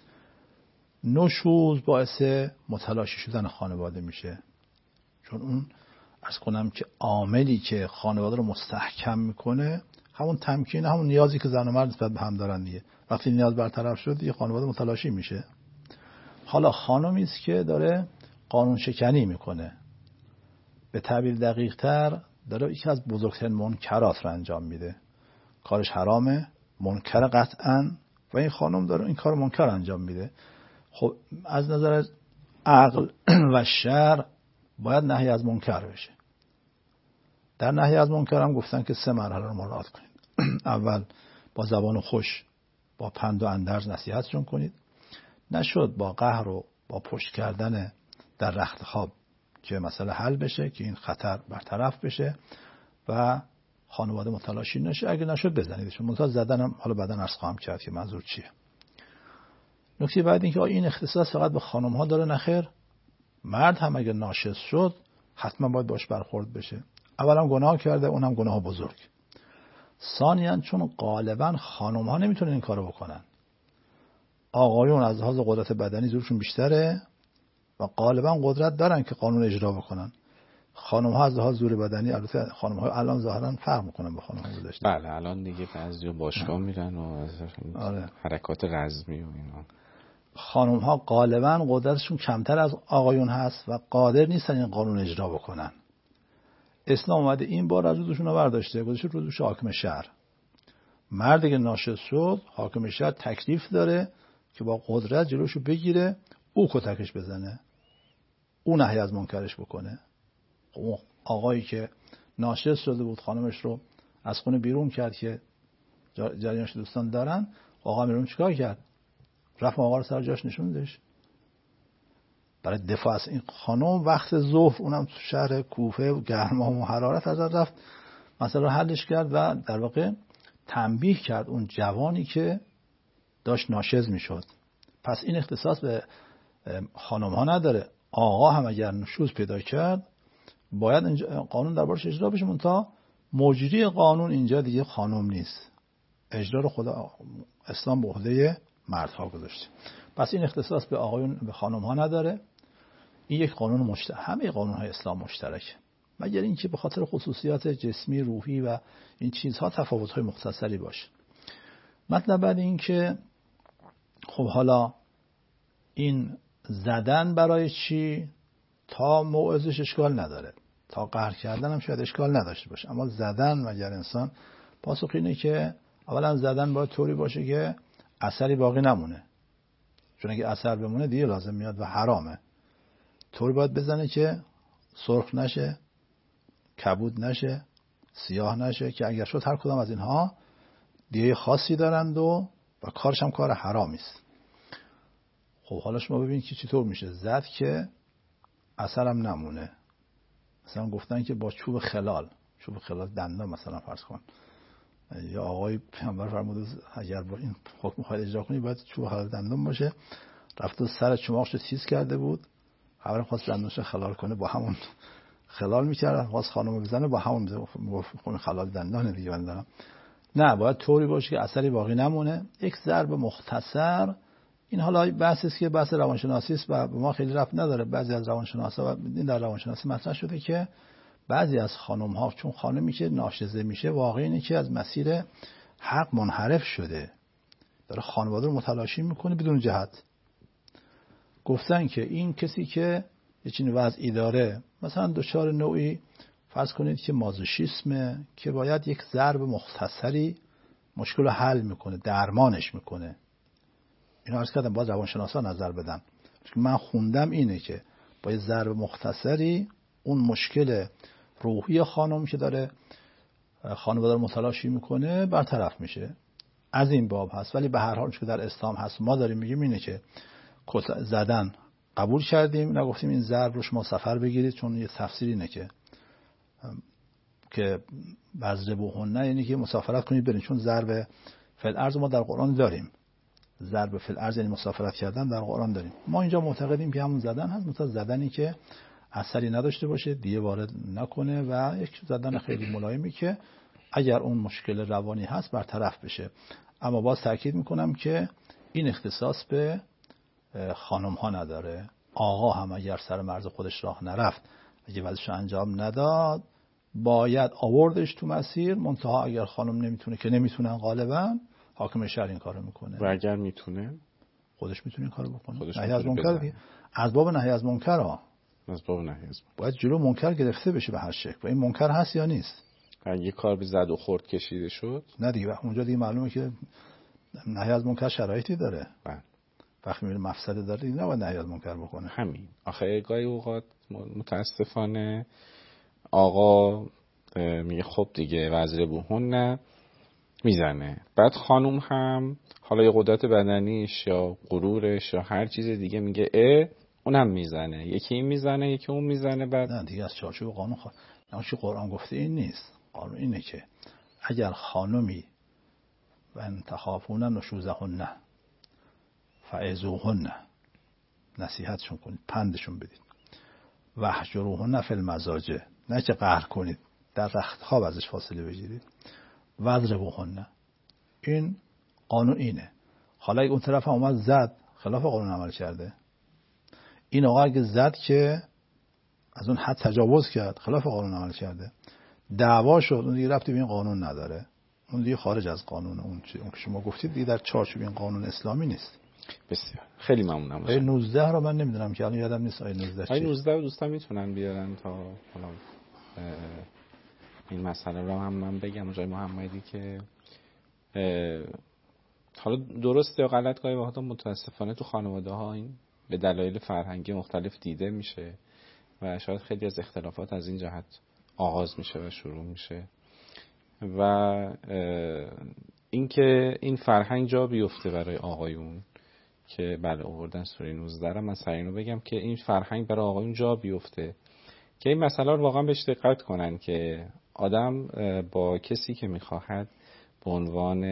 نشوز باعث متلاشی شدن خانواده میشه، چون اون عرض کنم که عاملی که خانواده رو مستحکم میکنه همون تمکین، همون نیازی که زن و مرد نسبت به هم دارن دیگه. وقتی نیاز برطرف شد دیگه خانواده متلاشی میشه. حالا خانمی است که داره قانون شکنی میکنه، به تعبیر دقیق تر داره یکی از بزرگترین منکرات رو انجام میده، کارش حرامه، منکر قطعاً، و این خانم داره این کار منکر انجام میده. خب از نظر عقل و شرع باید نهی از منکر بشه. در نهی از منکر هم گفتن که سه مرحله رو مراعات کنید. اول با زبان خوش، با پند و اندرز نصیحتشون کنید. نشد با قهر و با پشت کردن در رخت خواب که مسئله حل بشه، که این خطر برطرف بشه و خانواده متلاشی نشه. اگه نشد بزنیدشون. منتها زدنم حالا بعداً عرض خواهم کرد که منظور چیه. نکته بعد این که این اختصاص فقط به خانم ها داره؟ نخیر، مرد هم اگه ناشز شد حتما باید باش برخورد بشه. اولا گناه کرده، اونم گناه بزرگ. ثانیاً چون غالبا خانم ها نمیتونن این کارو بکنن، آقایون از لحاظ قدرت بدنی زورشون بیشتره و غالبا قدرت دارن که قانون اجرا بکنن. خانم ها از لحاظ زور بدنی، البته خانم ها الان ظاهرا فرق میکنن با خانم ها گذشته. بله الان دیگه بعضیا باشگاه میرن و از آره. حرکات رزمی و اینا. خانم ها غالبا قدرتشون کمتر از آقایون هست و قادر نیستن این قانون اجرا بکنن. اسلام اومده این بار از روزشون رو برداشته، گذاشته رو دوش حاکم شهر. مرد که ناشز شد، حاکم شهر تکلیف داره که با قدرت جلوشو بگیره، او کتکش بزنه، او نهی از منکرش بکنه. اون آقایی که ناشز شده بود خانمش رو از خونه بیرون کرد که جریانش دوستان دارن، آقا میرون چیکار کرد؟ رفت آقا رو سر جاش نشوندش. برای دفاع از این خانم وقت ظهر، اونم تو شهر کوفه و گرما و حرارت، از رفت مسئله رو حلش کرد و در واقع تنبیه کرد اون جوانی که داشت ناشز میشد. پس این اختصاص به خانم ها نداره. آقا هم اگر نشوز پیدا کرد باید قانون دربارش اجرا بشه، منتها مجری قانون اینجا دیگه خانم نیست. اجرا رو خدا اسلام به عهده مردها گذاشته. پس این اختصاص به آقایون به خانم ها نداره. این یک قانون مشترک، همه قانون های اسلام مشترکه، مگر اینکه به خاطر خصوصیات جسمی، روحی و این چیزها تفاوت های مختصری باشه. مطلب بعد این که خب حالا این زدن برای چی؟ تا موعظش اشکال نداره، تا قهر کردن هم شاید اشکال نداشته باشه، اما زدن مگر انسان، پاسخ اینه که اولا زدن باید طوری باشه که اثری باقی نمونه، چون اگه اثر بمونه دیگه لازم میاد و حرامه. طوری باید بزنه که سرخ نشه، کبود نشه، سیاه نشه، که اگر شد هر کدام از اینها دیگه خاصی دارند و و کارش هم کار حرامی است. خب حالا شما ببینید که چطور میشه زد که اثرم نمونه. مثلا گفتن که با چوب خلال، چوب خلال دندان مثلا فرض کن، یا آقای پیامبر فرموده اگر با این حکم می‌خواید اجرا کنی باید چوب خلال دندان باشه. رفت و سر چماقش تیز کرده بود، خبرم خواست دندانش خلال کنه، با همون خلال میکرد، خواست خانم بزنه با همون میگفت خلال دندانه دیگه بندارم. نه، باید طوری باشه که اثری باقی نمونه. یک ضرب مختصر، این حالا بحثی است که بحث روانشناسی است و به ما خیلی ربط نداره. بعضی از روانشناسا و این در روانشناسی مطرح شده که بعضی از خانم ها چون خانمی که ناشزه میشه واقعا اینه که از مسیر حق منحرف شده، داره خانواده رو متلاشی میکنه بدون جهت. گفتن که این کسی که یه چنین وضعی داره، مثلا دچار نوعی فرض کنید که مازوشیسمه، که باید یک ضرب مختصری مشکل رو حل میکنه، درمانش میکنه. اینو عرض کردم باز روانشناسا نظر بدن. من خوندم اینه که با یه ضرب مختصری اون مشکل روحی خانم که داره خانواده رو متلاشی میکنه برطرف میشه. از این باب هست. ولی به هر حال که در اسلام هست ما داریم میگیم اینه که زدن قبول کردیم، نگفتیم این ضرب رو شما سفر بگیرید، چون یه تفسیری اینه که که بزربوهن، نه یعنی که مسافرت کنید برید، چون ضرب فی الارض ما در قرآن داریم. ضرب فی الارض یعنی مسافرت کردن در قرآن داریم. ما اینجا معتقدیم که همون زدن هست، مثلا زدنی که اثری نداشته باشه، دیگه وارد نکنه و یک زدن خیلی ملایمی که اگر اون مشکل روانی هست برطرف بشه. اما باز تاکید میکنم که این اختصاص به خانم ها نداره. آقا هم اگر سر مرز خودش راه نرفت، اگه وظیفه‌اش انجام نداد، باید آوردش تو مسیر، منتها اگر خانم نمیتونه که نمیتونن غالبا، حاکم شهر این کارو میکنه. و اگر میتونه خودش میتونه این کارو بکنه. نهی از منکر دیگه. از باب نهی از منکر ها. از باب نهی از منکر. باید جلو منکر گرفته بشه به هر شکل. و این منکر هست یا نیست؟ اگه یه کار به زد و خورد کشیده شد، نه دیگه اونجا دیگه معلومه که نهی از منکر شرایطی داره. بله. وقتی میره مفسده داره دیگه نباید نهی از منکر بکنه. همین. آخه گاهی اوقات متاسفانه آقا میگه خب دیگه وزیر بوهن نه میزنه، بعد خانوم هم حالا یه قدرت بدنیش یا غرورش یا هر چیز دیگه میگه اه اونم میزنه، یکی این میزنه یکی اون میزنه. بعد نه دیگه از چارچوب قانون خوا... نه چی قرآن گفته این نیست. قانون اینه که اگر خانمی و انتخافون نشوزهن فعظوهن، نصیحتشون کنید، پندشون بدید، واهجروهن فی المضاجع، نه که قهر کنید، در رخت خواب ازش فاصله بگیرید، واضربوهن. این قانون اینه. حالا اگه اون طرف هم اومد زد، خلاف قانون عمل کرده. این آقا اگه زد که از اون حد تجاوز کرد، خلاف قانون عمل کرده، دعوا شد، اون دیگه ربطی به این قانون نداره، اون دیگه خارج از قانون. اون که شما گفتید دیگه در چارچوب این قانون اسلامی نیست. بسیار خیلی ممنونم. آیه نوزده رو من نمیدونم که الان یادم نیست آیه نوزده چیه. آیه نوزده رو دوستان میتونن بیارن تا حالا این مسئله رو هم من بگم جای محمدی که حالا درست یا غلط گاهی وقتا متاسفانه تو خانواده ها این به دلایل فرهنگی مختلف دیده میشه و شاید خیلی از اختلافات از این جهت آغاز میشه و شروع میشه و اینکه این فرهنگ جا بیفته برای آقایون که بله آوردن سوره نوزده رو، من سریع اینو بگم که این فرهنگ برای آقایون جا بیفته که این مسئله رو واقعا بهش دقت کنن که آدم با کسی که میخواهد به عنوان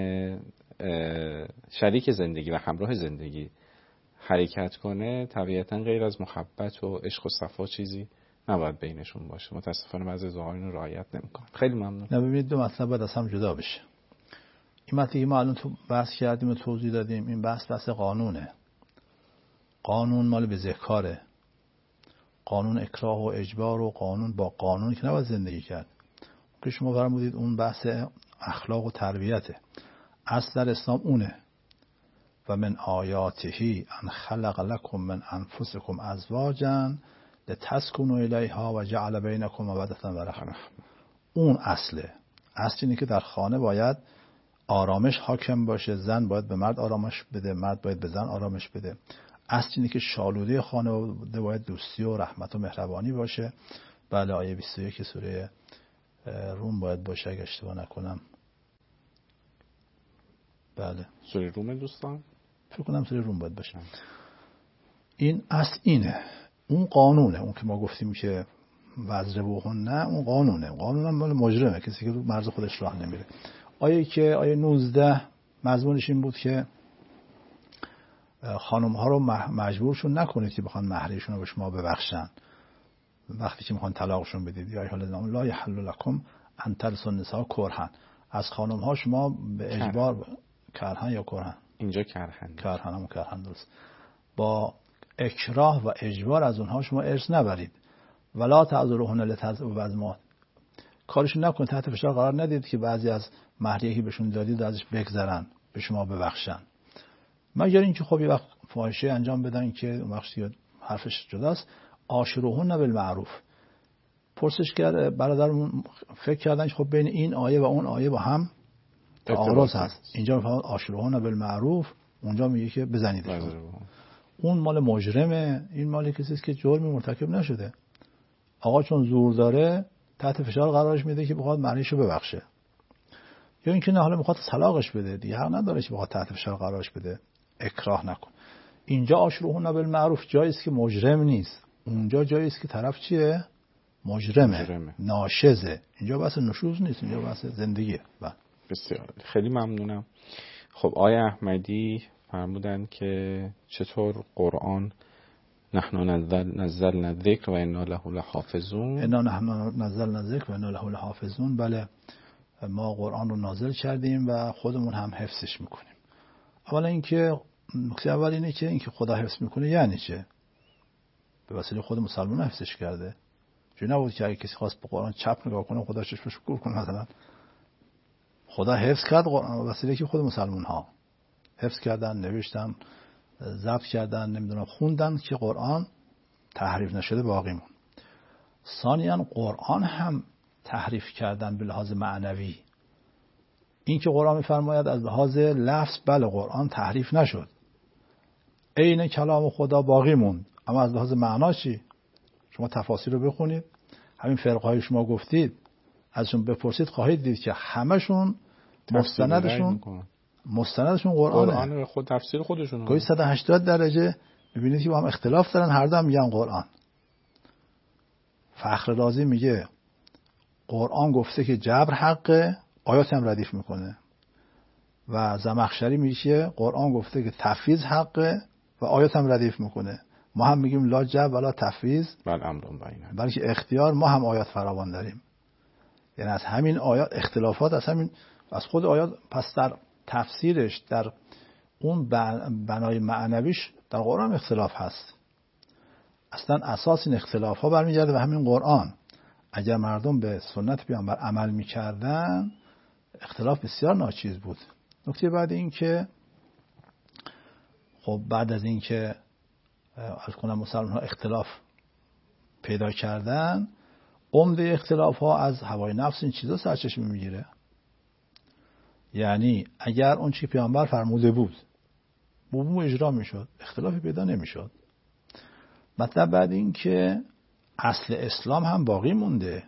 شریک زندگی و همراه زندگی حرکت کنه طبیعتا غیر از محبت و عشق و صفا چیزی نباید بینشون باشه. متاسفانه بعضی از آقایون رو رعایت نمیکنن. خیلی ممنون. نه ببینید دو مطلب باید از هم جدا بشه. این مطلبی ما الان تو بحث کردیم و توضیح دادیم، این بحث بحث قانونه. قانون مال بزهکاره، قانون اکراه و اجبار و قانون با قانون که نباید زندگی کرد. که شما فرمودید اون بحث اخلاق و تربیته. اصل در اسلام اونه. و من آیاتهی ان خلق لکم من انفسکم ازواجا لتسکنوا الیها و جعل بینکم مودة و رحمه. اون اصله. اصل اینه که در خانه باید آرامش حاکم باشه، زن باید به مرد آرامش بده، مرد باید به زن آرامش بده. اصل اینه که شالوده خانواده باید دوستی و رحمت و مهربانی باشه. بله آیه بیست و یک سوره روم باید باشه اگه اشتباه نکنم. بله سوره روم دوستان فکر کنم سوره روم باید باشه. این اصل اینه، اون قانونه. اون که ما گفتیم که واضربوهن نه، اون قانونه. قانون هم مال مجرمه، کسی که رو مرز خودش راه نمیره. آیه که آیه نوزده مضمونش این بود که خانم ها رو مجبورشون نکنید که بخوان مهریشون رو به شما ببخشن وقتی که میخوان طلاقشون بدید. یا ایها الذین لا یحل لکم ان ترثوا النساء کرها. از خانم ها شما به اجبار کرهن یا کرهن، اینجا کرهن کرهن هم کرهن درست، با اکراه و اجبار از اونها شما ارث نبرید. ولا تعذروهن لتعذروا بعض. کارشون نکنید، تحت فشار قرار ندید که بعضی از مهریه که بهشون دادید ازش بگذرن به شما ببخشن، مگر اینکه خب یه وقت فاحشه انجام بدن که اون وقت حرفش جداست. عاشروهن بالمعروف. پرسش کرد برادرمون، فکر کردن خب بین این آیه و اون آیه با هم تعارض هست. اینجا میفهمد عاشروهن بالمعروف، اونجا میگه که بزنید. اون مال مجرمه، این مال کسی است که جرمی مرتکب نشده. آقا چون زور داره تحت فشار قرارش میده که بخواد مهریشو ببخشه، یا اینکه نه حالا میخواد طلاقش بده، دیگه حق نداره که بخواد تحت فشار قرارش بده. اکراه نکن. اینجا عاشروهن بالمعروف جایی است که مجرم نیست، اونجا جایی است که طرف چیه؟ مجرمه, مجرمه. ناشزه. اینجا بحث نشوز نیست، اینجا بحث زندگیه. بله بسیار خیلی ممنونم. خب آیه احمدی فرمودن که چطور قرآن نحن نزلنا الذکر و انا له لحافظون. انا نحن نزلنا الذکر و انا له لحافظون. بله ما قرآن رو نازل کردیم و خودمون هم حفظش میکنیم. اولا اینکه نکته اول اینه که اینکه خدا حفظ میکنه یعنی چه؟ به وسیله خود مسلمان حفظش کرده. چون نبود که اگه کسی خواست به قرآن چپ نگاه کنه خدا چشمش کور کنه. مثلا خدا حفظ کرد قرآن وسیله که خود مسلمان ها حفظ کردن، نوشتن، ضبط کردن، نمیدونم خوندن که قرآن تحریف نشده باقی مون. ثانیاً قرآن هم تحریف کردن به لحاظ معنوی. این که قرآن میفرماید از لحاظ لفظ بله قرآن تحریف نشد، عین کلام خدا باقی موند، اما از لحاظ معنا چی؟ شما تفاسیر رو بخونید، همین فرقهای شما گفتید ازشون بپرسید خواهید دید که همشون مستندشون مستندشون قرآنه. قرآن خود تفسیر خودشون گاهی صد و هشتاد درجه میبینید که با هم اختلاف دارن، هر دو هم میگن قرآن. فخر رازی میگه قرآن گفته که جبر حقه، آیات هم ردیف میکنه. و زمخشری میگه قرآن گفته که تفویض حقه و آیات هم ردیف میکنه. ما هم میگیم لا جبر ولا تفویض بل امرون بینه، بلکه اختیار. ما هم آیات فراوان داریم. یعنی از همین آیات اختلافات از همین از خود آیات، پس در تفسیرش در اون بنای معنویش در قرآن اختلاف هست. اصلا اساس این اختلاف ها برمیگرده به همین قرآن. اگر مردم به سنت پیامبر عمل میکردن اختلاف بسیار ناچیز بود. نکته بعد این که خب بعد از این که از کنم مسلمان ها اختلاف پیدا کردن، عمده اختلاف ها از هوای نفس این چیزا سرچشمه میگیره. یعنی اگر اون چی پیامبر فرموده بود بومو اجرا میشد، اختلافی پیدا نمیشد. مطلب بعد این که اصل اسلام هم باقی مونده،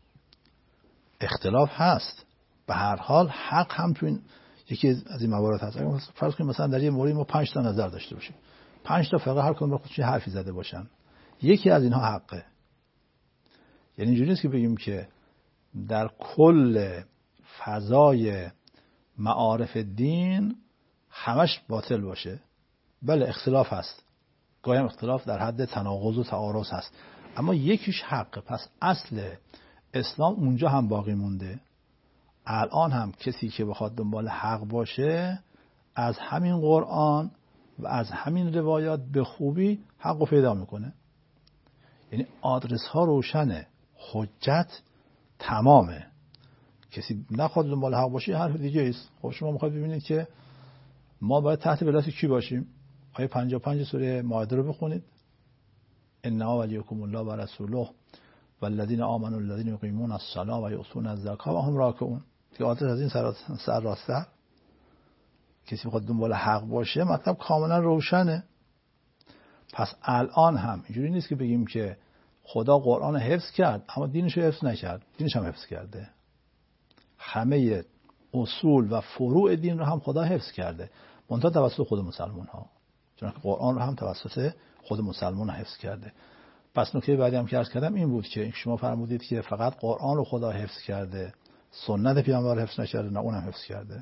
اختلاف هست، به هر حال حق هم تو این یکی از این موارد هست. اگر فرض کنیم مثلا در یه مورد ما پنج تا نظر داشته باشیم، پنج تا فقه هر کدوم به خودش حرفی زده باشن، یکی از اینها حقه. یعنی اینجوری نیست که بگیم که در کل فضای معارف دین همش باطل باشه. بله اختلاف هست، گاهی هم اختلاف در حد تناقض و تعارض هست، اما یکیش حقه. پس اصل اسلام اونجا هم باقی مونده. الان هم کسی که بخواد دنبال حق باشه از همین قرآن و از همین روایات به خوبی حق رو پیدا میکنه. یعنی آدرس ها روشنه، حجت تمامه. کسی نخواد دنبال حق باشه حرف دیگه است. خب شما میخواید ببینید که ما باید تحت ولایت کی باشیم؟ آیه پنجاه و پنج سوره مائده رو بخونید. انما ولیکم الله و رسوله والذین آمنوا الذین یقیمون الصلاة و یؤتون الزکاة و هم راکعون. که آدرس از این سر سر راسته. کسی بخواد دنبال حق باشه مطلب کاملا روشنه. پس الان هم اینجوری نیست که بگیم که خدا قرآن حفظ کرد اما دینش رو حفظ نکرد. دینش هم حفظ کرده. همه اصول و فروع دین رو هم خدا حفظ کرده، منتها توسط خود مسلمان ها، چون که قرآن رو هم توسط خود مسلمان ها حفظ کرده. پس نکته بعدی هم که عرض کردم این بود که شما فرمودید که فقط قرآن رو خدا حفظ کرده، سنت پیامبر حفظ نکرده. نه، اونم حفظ کرده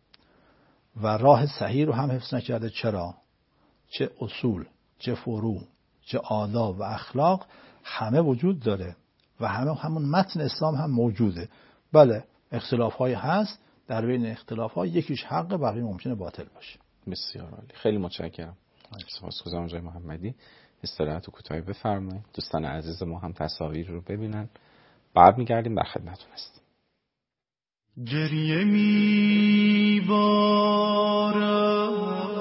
و راه صحیح رو هم حفظ نکرده. چرا؟ چه اصول، چه فروع، چه آداب و اخلاق همه وجود داره و همه همون متن اسلام هم موجوده. بله اختلاف های هست، در بین اختلاف ها یکیش حق، بقیه ممکنه باطل باشه. بسیار عالی، خیلی متشکرم. سپاسگزارم جناب محمدی. استراحت کوتاهی بفرمایید. دوستان عزیز ما هم تصاویر رو ببینن، بعد میگردیم در خدمتتون هستیم. گریه میبارم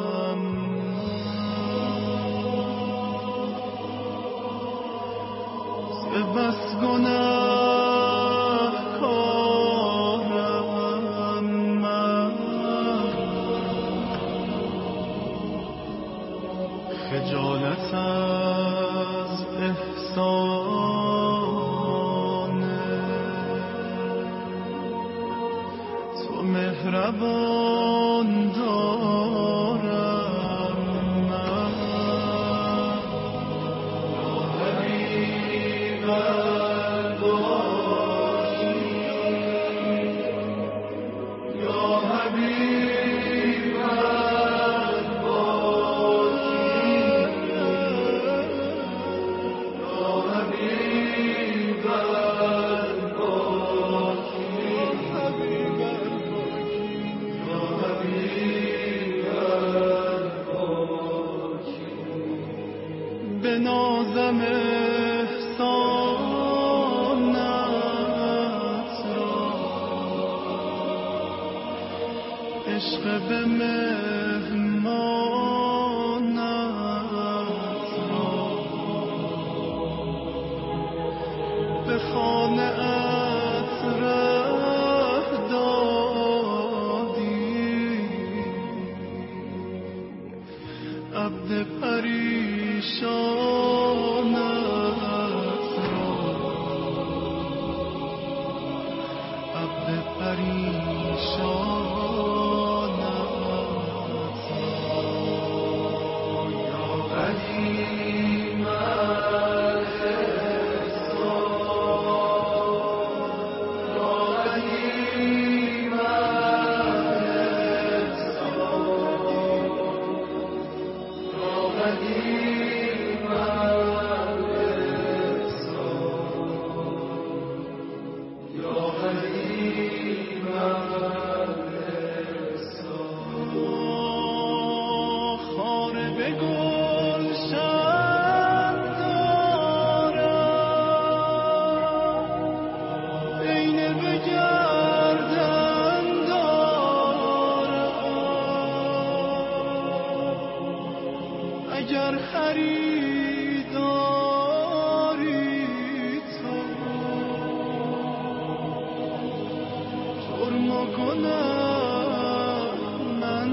ز بس گناه کارم من، خجالت از احسان تو مهربان دارم من. حبیبت باشی یا حبیبت باشی یا حبیبت باشی یا حبیبت عشق به مهمانت به خانه ات ره دادی عبد پریشانت را عبد پریشانت یا قدیم اگر خریداری تو جرم و گناه من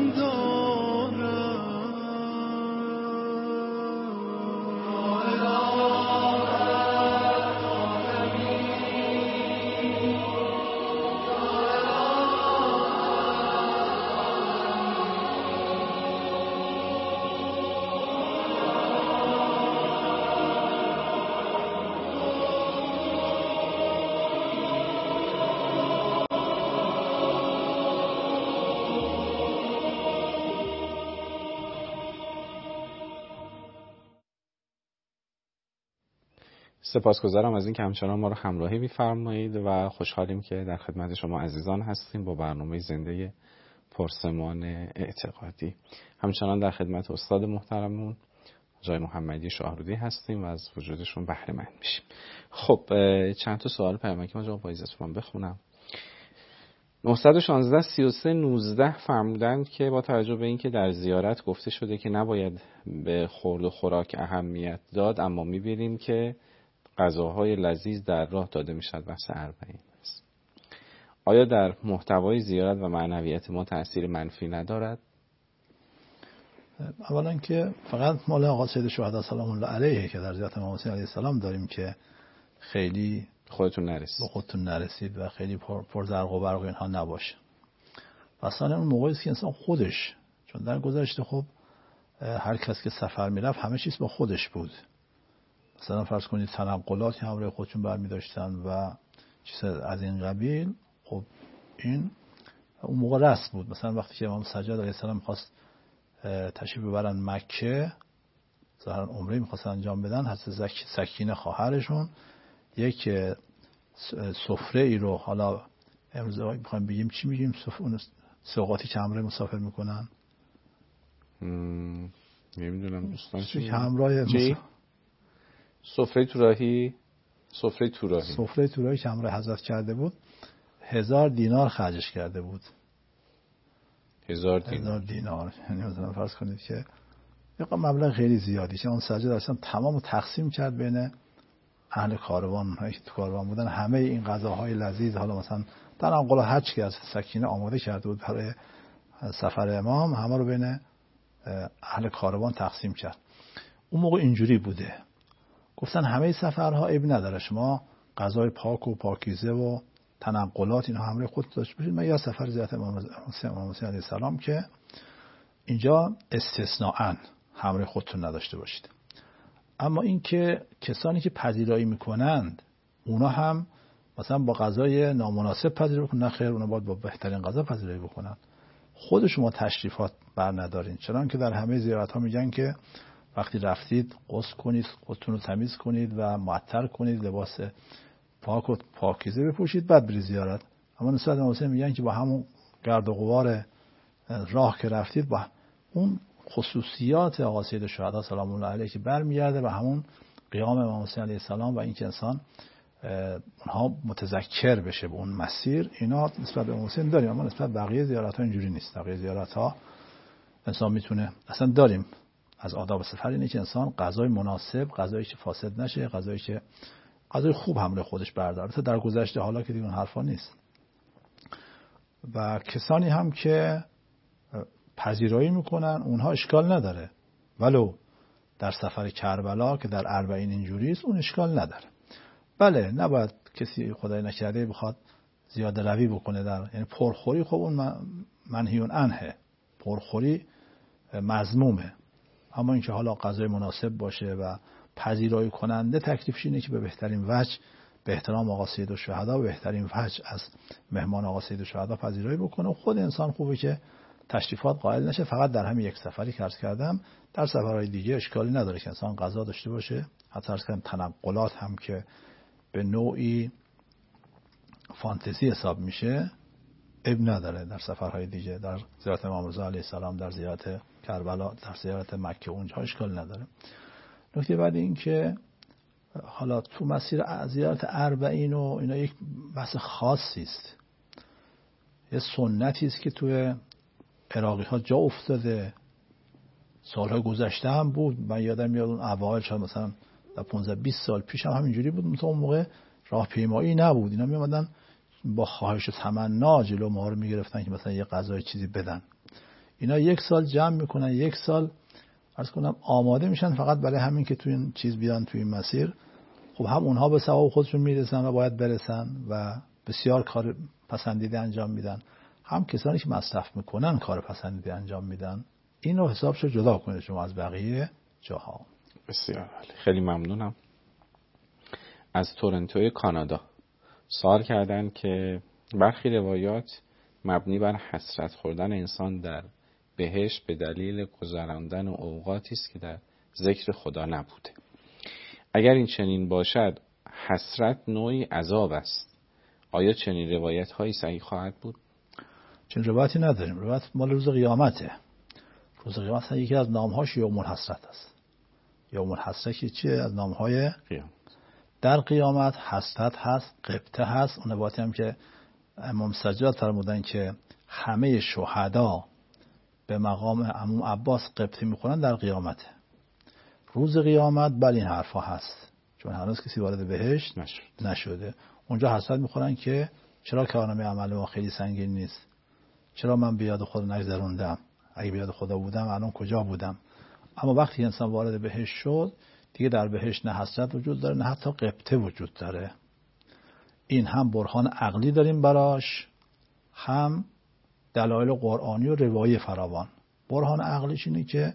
سپاسگزارم از این که همچنان ما رو همراهی می‌فرمایید و خوشحالیم که در خدمت شما عزیزان هستیم با برنامه زنده پرسمان اعتقادی. همچنان در خدمت استاد محترمون جای محمدی شاهرودی هستیم و از وجودشون بهره مند میشیم. خب چند تا سوال پیامکی ما جواب اجازهتون بخونم. نه یک شش سی و سه نوزده فرمودند که با توجه به اینکه در زیارت گفته شده که نباید به خورد و خوراک اهمیت داد، اما می‌بینیم که غذاهای لذیذ در راه داده میشد، بحث اربعین است. آیا در محتوای زیارت و معنویت ما تأثیر منفی ندارد؟ اولا که فقط مال آقا سید شهدا سلام الله علیه که در زیارت امام حسین علیه السلام داریم که خیلی خودتون نرسید به خودتون نرسید و خیلی پر, پر زرق و برق اینها نباشه. اصلا اون موقعی است که انسان خودش، چون در گذشته خب هر کس که سفر میرفت همه چیز با خودش بود. مثلا فرض کنید تنقلاتی همراه خودشون برمی داشتن و چیز از این قبیل. خب این اون موقع رسم بود. مثلا وقتی که امام سجاد علیه السلام می‌خواست تشریف ببرن مکه، ظاهرا عمره می‌خواستن انجام بدن، حضرت سکینه خواهرشون یک سفره ای رو، حالا امروز می‌خوایم بگیم چی میگیم، اون سوغاتی که همراه مسافر میکنن، نمیدونم دوستان چی همراه چی؟ سفره توراهی سفره توراهی سفره توراهی که همراه حضرت کرده بود، هزار دینار خرجش کرده بود. هزار دینار هزار دینار یعنی مثلا فرض کنید که یک مبلغ خیلی زیادی که اون سجاد اصلا تمام تقسیم کرد بین اهل کاروان هایی که تو کاروان بودن. همه این غذاهای لذیذ، حالا مثلا در انقل حج که از سکینه آماده کرده بود برای سفر امام، همه رو بین اهل کاروان تقسیم کرد. اون موقع اینجوری بوده، گفتن همه سفرها عیب نداره، شما غذای پاک و پاکیزه و تنقلات اینها همراه خودتون داشته باشید. من یا سفر زیارت امام حسین علیه السلام که اینجا استثناءً همراه خودتون نداشته باشید. اما این که کسانی که پذیرایی میکنند اونا هم مثلا با غذای نامناسب پذیرایی بکنن، نه خیر، اونا باید با بهترین غذا پذیرایی بکنن. خود شما تشریفات بر ندارین، چون که در همه زیارت ها میگن که وقتی رفتید غسل کنید، خودتون رو تمیز کنید و معطر کنید، لباس پاک و پاکیزه بپوشید، بعد برید زیارت. اما نسبت به حسین میگن که با همون گرد و غبار راه که رفتید، با اون خصوصیات آقا سید شهدا سلام الله علیه که برمیگرده و همون قیام امام حسین علیه السلام و اینکه انسان اونها متذکر بشه به اون مسیر. اینا نسبت به مسلم داریم، اما نسبت به بقیه زیارت ها اینجوری نیست. بقیه زیارت ها انسان میتونه، اصلا داریم از آداب سفر اینه که انسان غذای مناسب، غذایی که فاسد نشه، غذایی که غذای خوب همراه خودش برداره. تا در گذشته، حالا که دیگه اون حرفا نیست. و کسانی هم که پذیرایی میکنن اونها اشکال نداره، ولو در سفر کربلا که در اربعین اینجوری است اون اشکال نداره. بله نباید کسی خدای نکرده بخواد زیاده روی بکنه در، یعنی پرخوری، خب اون منهیون عنه، پرخوری مذمومه. اما اینکه حالا غذای مناسب باشه و پذیرایی کننده تکلیفش اینه که به بهترین وجه، به احترام آقا سید الشهدا، به بهترین وجه از مهمان آقا سید الشهدا پذیرایی بکنه. و خود انسان خوبه که تشریفات قائل نشه، فقط در همین یک سفری که عرض کردم. در سفرهای دیگه اشکالی نداره که انسان غذا داشته باشه. حتی عرض کردم تنقلات هم که به نوعی فانتزی حساب میشه عیب نداره در سفرهای دیگه، در زیارت امام رضا علیه السلام، در زیارت کربلا، در زیارت مکه، اونجا اشکال نداره. نکته بعد این که حالا تو مسیر زیارت اربعین و اینا یک بحث خاصی است، یه سنتی است که توی عراقی ها جا افتاده، سالهای گذشته هم بود. من یادم میاد اون اوایل، شاید مثلا در پانزده بیست سال پیش هم همینجوری بود. مثلا اون موقع راهپیمایی نبود، اینا می اومدن با خواهش و تمنا جلو ما رو میگرفتن که مثلا یه غذای چیزی بدن. اینا یک سال جمع میکنن، یک سال عرض کنم آماده میشن فقط برای همین که تو این چیز بیان، تو این مسیر. خب هم اونها به ثواب خودشون میرسن و باید برسن و بسیار کار پسندیده انجام میدن، هم کسانی که مصرف میکنن کار پسندیده انجام میدن. این رو حسابشو جدا کنید شما از بقیه جاها. بسیار عالی، خیلی ممنونم. از تورنتوی کانادا سوال کردن که برخی روایات مبنی بر حسرت خوردن انسان در بهشت به دلیل گذراندن اوقاتی است که در ذکر خدا نبوده. اگر این چنین باشد، حسرت نوعی عذاب است. آیا چنین روایت هایی صحیح خواهد بود؟ چنین روایتی نداریم. روایت مال روز قیامته. روز قیامت یکی از نامهاش یوم الحسرت است. یوم الحسرت که چیه؟ از نامهای قیامت. در قیامت حسرت هست، غبطه هست. اون روایتی هم که امام سجاد فرمودن که همه شهدا به مقام عموم عباس غبطه میکنن در قیامته. روز قیامت بل این حرفا هست، چون هنوز کسی وارد بهشت نشد. نشده. اونجا حسرت میخورن که چرا کارنامه عمل ما خیلی سنگین نیست، چرا من به یاد خدا نگذروندم، اگه به یاد خدا بودم الان کجا بودم. اما وقتی انسان وارد بهشت شد دیگه در بهشت نه حسرت وجود داره، نه حتی غبطه وجود داره. این هم برهان عقلی داریم براش، هم دلایل قرآنی و روایی فراوان. برهان عقلیش اینه که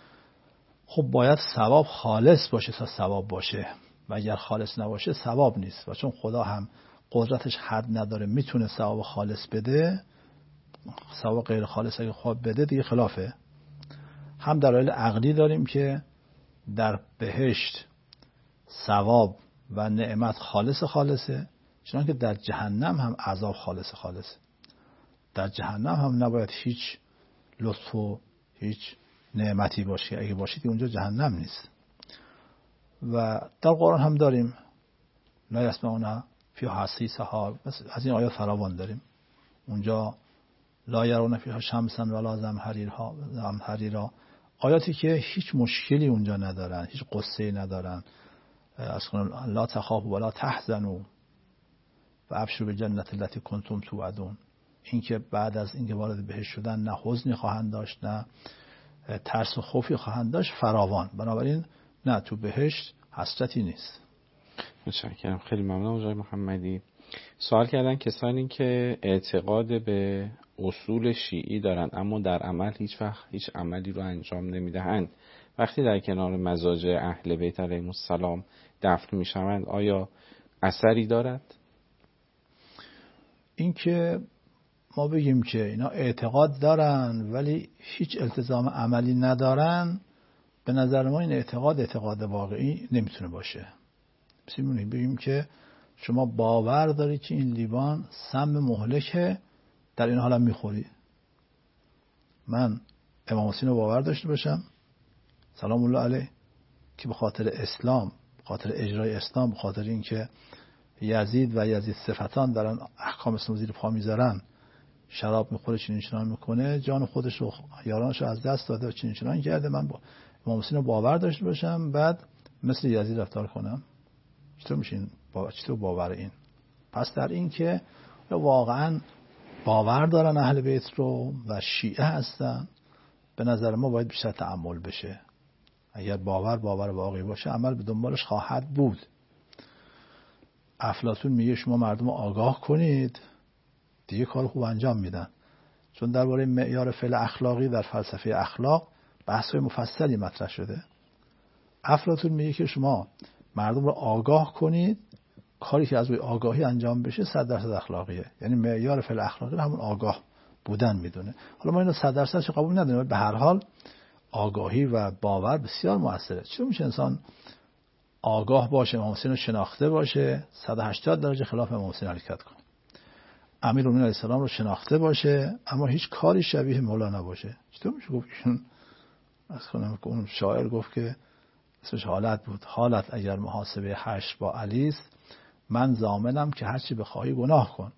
خب باید ثواب خالص باشه تا ثواب باشه، و اگر خالص نباشه ثواب نیست. و چون خدا هم قدرتش حد نداره، میتونه ثواب خالص بده، ثواب غیر خالص اگه خواب بده دیگه خلافه. هم دلایل عقلی داریم که در بهشت ثواب و نعمت خالص خالصه، چنانکه در جهنم هم عذاب خالص خالصه. در جهنم هم نباید هیچ لطف و هیچ نعمتی باشه، اگه باشید اونجا جهنم نیست. و در قرآن هم داریم لا یسمعون فیها حسیسها، از این آیات فراوان داریم. اونجا لا یرون فیها شمسا ولا زمهریرها زمهریرا، آیاتی که هیچ مشکلی اونجا ندارن، هیچ قصه‌ای ندارن. اصلا لا تخافوا ولا تحزنوا و ابشروا بالجنة التي کنتم توعدون. این که بعد از اینکه وارد بهشت شدن نه حزنی خواهند داشت، نه ترس و خوفی خواهند داشت، فراوان. بنابراین نه، تو بهشت حسرتی نیست. متشکرم، خیلی ممنون آقای محمدی. سوال کردن کسانی که اعتقاد به اصول شیعی دارند اما در عمل هیچ وقت هیچ عملی رو انجام نمیدهند، وقتی در کنار مزاج اهل بیت علیهم السلام دفن میشوند آیا اثری دارد؟ این که ما بگیم که اینا اعتقاد دارن ولی هیچ التزام عملی ندارن، به نظر ما این اعتقاد اعتقاد واقعی نمیتونه باشه. بسیاریم بگیم که شما باور داری که این لیوان سم مهلکه، در این حالم میخوری. من امام حسین رو باور داشته باشم سلام الله علیه که به خاطر اسلام، به خاطر اجرای اسلام، به خاطر اینکه یزید و یزید صفتان دارن احکام اسلام زیر پا میذارن، شراب میخوره، چنین چنان میکنه، جان خودش رو یارانش رو از دست داده و چنین چنان کرده، من با امام حسین رو باور داشته باشم بعد مثل یزید رفتار کنم؟ چطور میشین با... چطور باور این؟ پس در این که واقعا باور دارن اهل بیت رو و شیعه هستن، به نظر ما باید بیشتر تأمل بشه. اگر باور باور واقعی باشه عمل به دنبالش خواهد بود. افلاطون میگه شما مردم رو آگاه کنید دیگه کار خوب انجام میدن، چون درباره معیار فعل اخلاقی در فلسفه اخلاق بحث‌های مفصلی مطرح شده. افلاطون میگه که شما مردم رو آگاه کنید، کاری که از روی آگاهی انجام بشه صد درصد اخلاقیه. یعنی معیار فعل اخلاقی رو همون آگاه بودن میدونه. حالا ما اینو صد درصد چه قبول نداریم، به هر حال آگاهی و باور بسیار موثره. چون میشه انسان آگاه باشه، امام حسین رو شناخته باشه، صد و هشتاد درجه خلاف امام حسین حرکت کنه، امیرالمومنین علیه السلام رو شناخته باشه اما هیچ کاری شبیه مولا نباشه. چطور میشه گفت؟ ایشون از کنم که اون شاعر گفت که اسمش حالت بود، حالت اگر محاسبه حشر با علی است، من ضامنم که هر چی بخواهی گناه کن.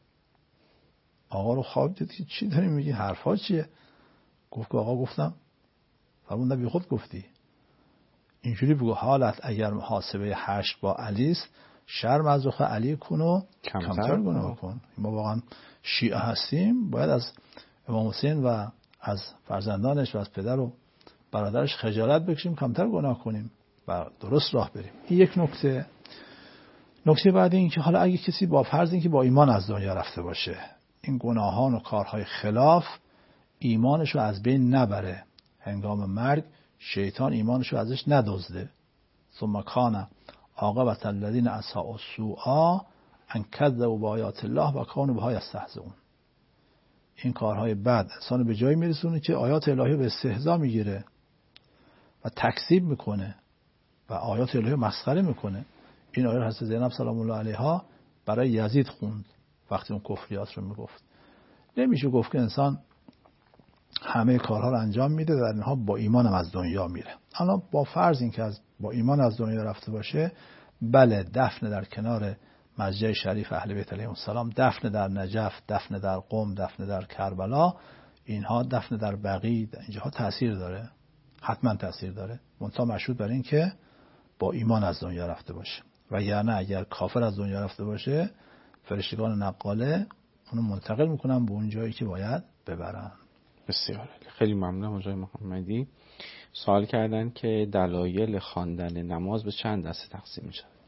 آقا رو خواب دید که چی داری میگی، حرفا چیه؟ گفت که آقا گفتم. فرمود بی خود گفتی. اینجوری بگو حالت اگر محاسبه حشر با علی است، شرم از رخ علی کن و کمتر, کمتر گناه کن. ما واقعا شیعه هستیم، باید از امام حسین و از فرزندانش و از پدر و برادرش خجالت بکشیم، کمتر گناه کنیم و درست راه بریم. این یک نکته. نکته بعد این که حالا اگه کسی با فرض این که با ایمان از دنیا رفته باشه، این گناهان و کارهای خلاف ایمانش رو از بین نبره، هنگام مرگ شیطان ایمانش رو ازش ندزده. ثم کان عاقبة الذین اساءوا السوء ان کذبوا بآیات الله و کانوا بها یستهزئون. این کارهای بد انسان به جایی میرسونه که آیات الهی به استهزا میگیره و تکذیب میکنه و آیات الهی مسخره میکنه. این آیه حضرت زینب سلام الله علیها برای یزید خوند وقتی اون کفریات رو میگفت. نمیشه گفت که انسان همه کارها رو انجام میده در اینها با ایمانم از دنیا میره. اما با فرض این که از با ایمان از دنیا رفته باشه، بله دفن در کنار مسجد شریف اهل بیت علیهم السلام، دفن در نجف، دفن در قم، دفن در کربلا، اینها دفن در بقیع، اینجاها تأثیر داره، حتما تأثیر داره، منتها مشروط بر این که با ایمان از دنیا رفته باشه. و یعنی اگر کافر از دنیا رفته باشه، فرشتگان نقاله اونو منتقل میکنن به اون جایی که باید ببرن. بسیار خیلی ممنونم آقای محمدی. سوال کردن که دلایل خواندن نماز به چند دسته تقسیم می شود؟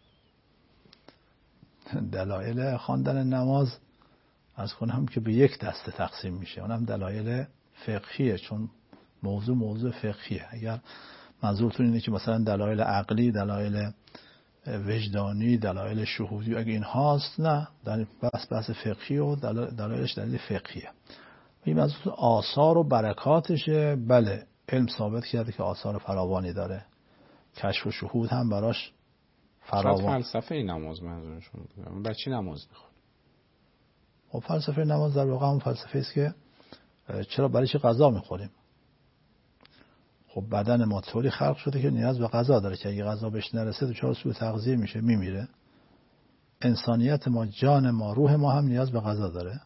دلایل خواندن نماز از کنم که به یک دسته تقسیم میشه، اونم دلایل فقهیه، چون موضوع موضوع فقهیه. اگر منظورتون اینه که مثلا دلایل عقلی، دلایل وجدانی، دلایل شهودی، اگه این هاست، نه، در بحث بحث فقهی و دلایلش دلیل فقهیه. این منظور آثار و برکاتشه. بله علم ثابت کرده که آثار فراوانی داره، کشف و شهود هم براش فراوان. فلسفه نماز منظورشون بود. برای چی نماز میخون؟ خب فلسفه نماز در واقع هم فلسفه است که چرا برای چی غذا میخوریم. خب بدن ما طوری خلق شده که نیاز به غذا داره که اگه غذا بهش نرسه دچار سوء تغذیه میشه، میمیره. انسانیت ما، جان ما، روح ما هم نیاز به غذا داره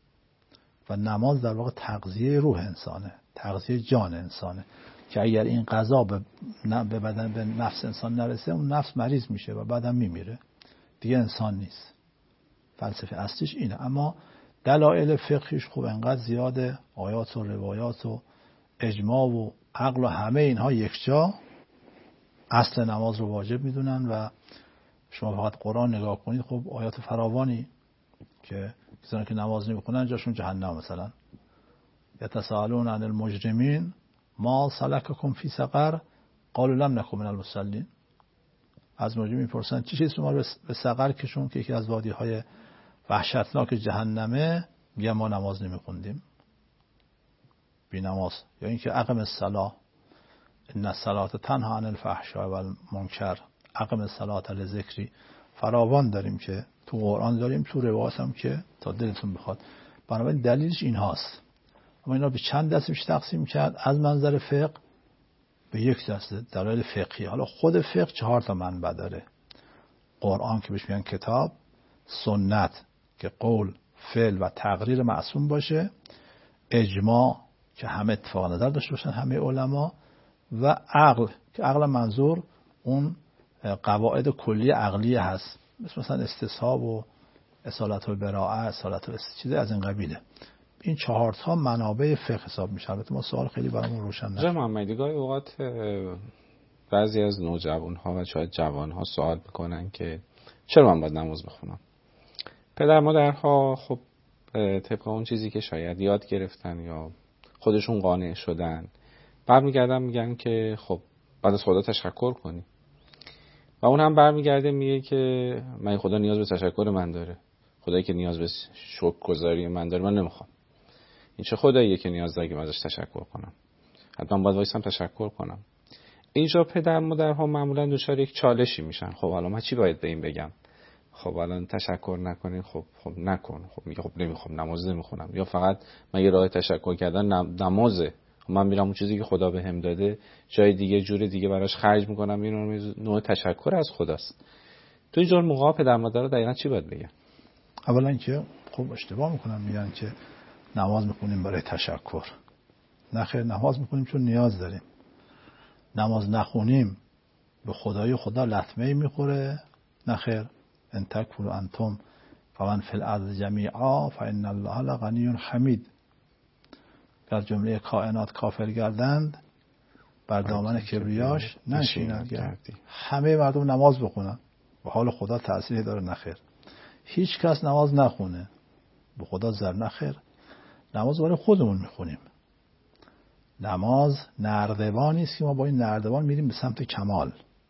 و نماز در واقع تغذیه روح انسانه، تغذیه جان انسانه، که اگر این غذا به بدن، به نفس انسان نرسه، اون نفس مریض میشه و بعدم میمیره، دیگه انسان نیست. فلسفه اصلیش اینه. اما دلایل فقهیش خوب انقدر زیاده، آیات و روایات و اجماع و عقل و همه اینها یکجا اصل نماز رو واجب میدونن و شما فقط قرآن نگاه کنید، خب آیات فراوانی که کسانی که نماز نمیخونن جاشون جهنم. مثلا یتساءلون عن المجرمین ما سلککم فی سقر قالوا لم نکن من المصلین. از مجرمین میپرسن چی چیز شما رو به سقر کشون، که یکی از وادی‌های وحشتناک جهنمه، میگن ما نماز نمیخوندیم، بی نماز. یا اینکه اقم الصلاة ان الصلاة تنهی عن الفحشاء و المنکر، اقم الصلاة لذکری، فراوان داریم که تو قرآن داریم، تو روایات هم که تا دلتون بخواد. بنابراین دلیلش این هاست. اما اینا به چند دسته میشه تقسیم کرد؟ از منظر فقه به یک دسته، دلایل فقهی. حالا خود فقه چهار تا منبع داره. قرآن که بهش میگن کتاب، سنت که قول، فعل و تقریر معصوم باشه، اجماع که همه اتفاق نظر داشته باشن همه علما، و عقل که عقل منظور اون قواعد کلی عقلی هست، مثل مثلا استصحاب و اصالت البراءه، اصالت چیزی از این قبیله. این چهار تا منابع فقه حساب میشه. البته ما سوال خیلی برامون روشن نشد. جناب محمدی گاهی اوقات بعضی از نوجوان‌ها و شاید جوان‌ها سوال میکنن که چرا من باید نماز بخونم؟ پدر مادرها خب طبق اون چیزی که شاید یاد گرفتن یا خودشون قانع شدن برمیگردن میگن که خب بعد از خدا تشکر کنی، و اون هم برمیگرده میگه که من خدا نیاز به تشکر من داره، خدایی که نیاز به شکرگزاری من داره من نمیخوام. این چه خداییه که نیاز داره که من ازش تشکر کنم؟ حتما باید وایسم تشکر کنم. اینجا پدر مادرها معمولا دچار یک چالشی میشن. خب حالا من چی باید به این بگم؟ خب الان تشکر نکنین، خب خب نکن. خب میگه خب نمیخوام، نماز نمیخونم، یا فقط من یه راه تشکر کردن نمازه، من میرم اون چیزی که خدا بهم داده جای دیگه جور دیگه براش خرج میکنم، این نوع تشکر از خداست. تو این جور موقع پدر مادرها دقیقاً چی باید بگن؟ اولا که خب اشتباه میکنن، میگن که نماز میخونیم برای تشکر. نه خیر، نماز میخونیم چون نیاز داریم. نماز نخونیم به خدای خدا لطمه میخوره. نه خیر، ان تکفروا انتم فمن فی الارض جمیعا فان الله لغنی حمید. در جمله کائنات کافر گردند بر دامن کبریاش نشینند. همه مردم نماز بخونن به حال خدا تأثیری داره؟ نخیر. هیچ کس نماز نخونه به خدا زر؟ نخیر. نماز برای خودمون میخونیم. نماز نردبانی است که ما با این نردبان میریم به سمت کمال.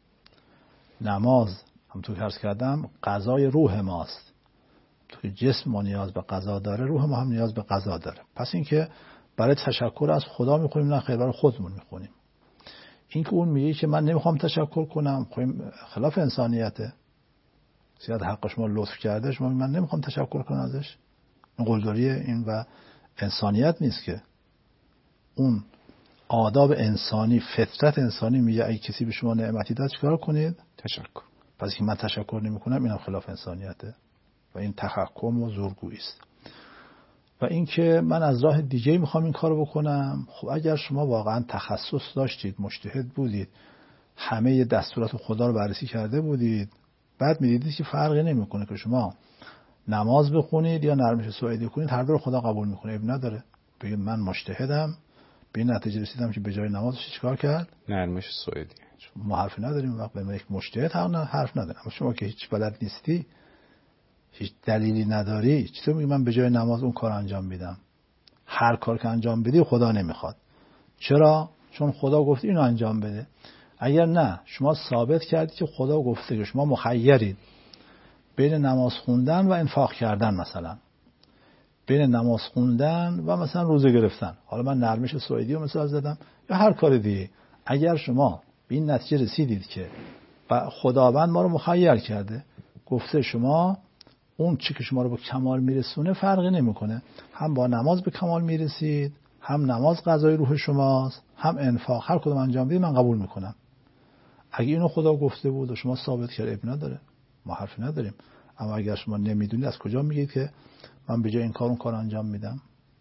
نماز همونطور که عرض کردم غذای روح ماست. توی جسم ما نیاز به غذا داره، روح ما هم نیاز به غذا داره. پس این که برای تشکر از خدا میخونیم؟ نه خیر، برای خودمون میخونیم. این که اون میگه که من نمیخوام تشکر کنم، خلاف انسانیته. زیاد حق شما لطف کرده، شما من نمیخوام تشکر کنم ازش. این قلدری این و انسانیت نیست که. اون آداب انسانی، فطرت انسانی میگه اگه کسی به شما نعمتی داد چیکار کنید؟ تشکر. پس که من تشکر نمیکنم، اینم خلاف انسانیته و این تحکم و زورگویی است. و این که من از راه دیگه میخوام این کارو بکنم. خب اگر شما واقعا تخصص داشتید، مجتهد بودید، همه دستورات خدا رو بررسی کرده بودید، بعد میدیدید که فرقی نمیکنه که شما نماز بخونید یا نرمش سعیدی کنید، هر دو رو خدا قبول میکنه، اب نداره. بگید من مجتهدم، به این نتیجه رسیدم که به جای نمازش چیکار کرد؟ نرمش سعیدی. ما حرفی نداریم، وقت به یک مجتهد حرف نداریم. اما شما که هیچ بلد نیستی، هیچ دلیلی نداری، چطور میگی من به جای نماز اون کار انجام میدم؟ هر کار که انجام بدی خدا نمیخواد. چرا؟ چون خدا گفت اینو انجام بده. اگر نه شما ثابت کردی که خدا گفته که شما مخیرید بین نماز خوندن و انفاق کردن، مثلا بین نماز خوندن و مثلا روزه گرفتن، حالا من نرمش سعیدی رو مثال زدم یا هر کار دیگه، اگر شما به این نتیجه رسیدید که خداوند ما رو مخیر کرده، گفته شما اون چی که شما رو به کمال میرسونه فرقی نمیکنه، هم با نماز به کمال میرسید، هم نماز غذای روح شماست، هم انفاق، هر کدوم انجام بدید من قبول میکنم. اگه اینو خدا گفته بود و شما ثابت کرد، اب نداره، ما حرفی نداریم. اما اگر شما نمیدونید، از کجا میگید که من به جای این کار اون کار انجام میدم؟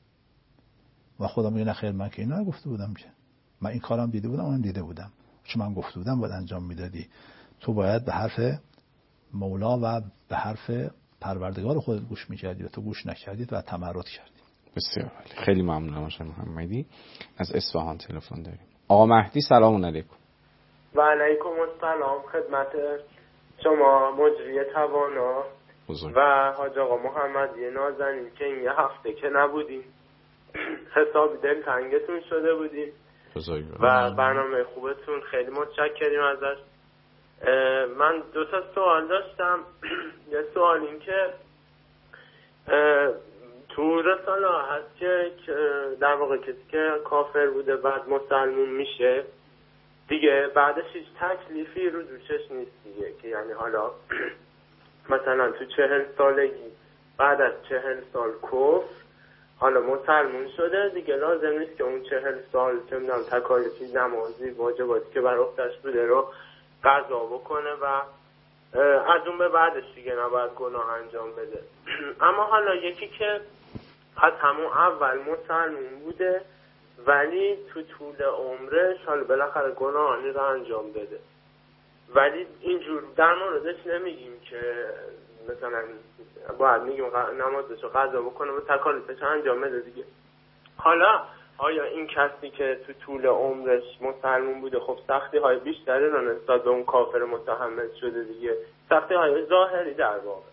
و خدا میگه نه خیر، من که اینا گفته بودم، که من این کارم دیده بودم، اونم دیده بودم، چون من گفته بودم باید انجام میدادی. تو باید به حرف مولا و به حرف پروردگار خودت گوش میکردی و تو گوش نکردید و تمرد کردی. بسیار عالی. خیلی ممنونم آقای محمدی. از اصفهان تلفن داریم. آقا مهدی سلام علیکم. و علیکم السلام خدمت شما مجری توانا بزرگ. و حاج آقا محمدی نازنین که این یه هفته که نبودیم حسابی دل تنگتون شده بودیم بزرگ. و برنامه خوبتون خیلی متشکریم ازش. من دو تا سوال داشتم. یه سوال این که تو رساله هست که در واقع کسی که کافر بوده بعد مسلمون میشه دیگه بعدش هیچ تکلیفی رو دوشش نیست دیگه، که یعنی حالا مثلا تو چهل سالگی بعد از چهل سال کفر حالا مسلمون شده دیگه، لازم نیست که اون چهل سال که میدونم تکالیفی نمازی واجباتی که بر اختش بوده رو قضا بکنه و از اون به بعدش دیگه نباید گناه انجام بده. اما حالا یکی که از همون اول مسلمون بوده ولی تو طول عمرش حالا بالاخره گناهانی رو انجام بده، ولی اینجور در موردش نمیگیم که مثلا باید میگیم نمازش رو قضا بکنه و تکالیفش انجام بده دیگه. حالا آیا این کسی که تو طول عمرش مسلمون بوده خب سختی های بیشتری رو نسبت به اون کافر متحمل شده دیگه، سختی های ظاهری در واقع،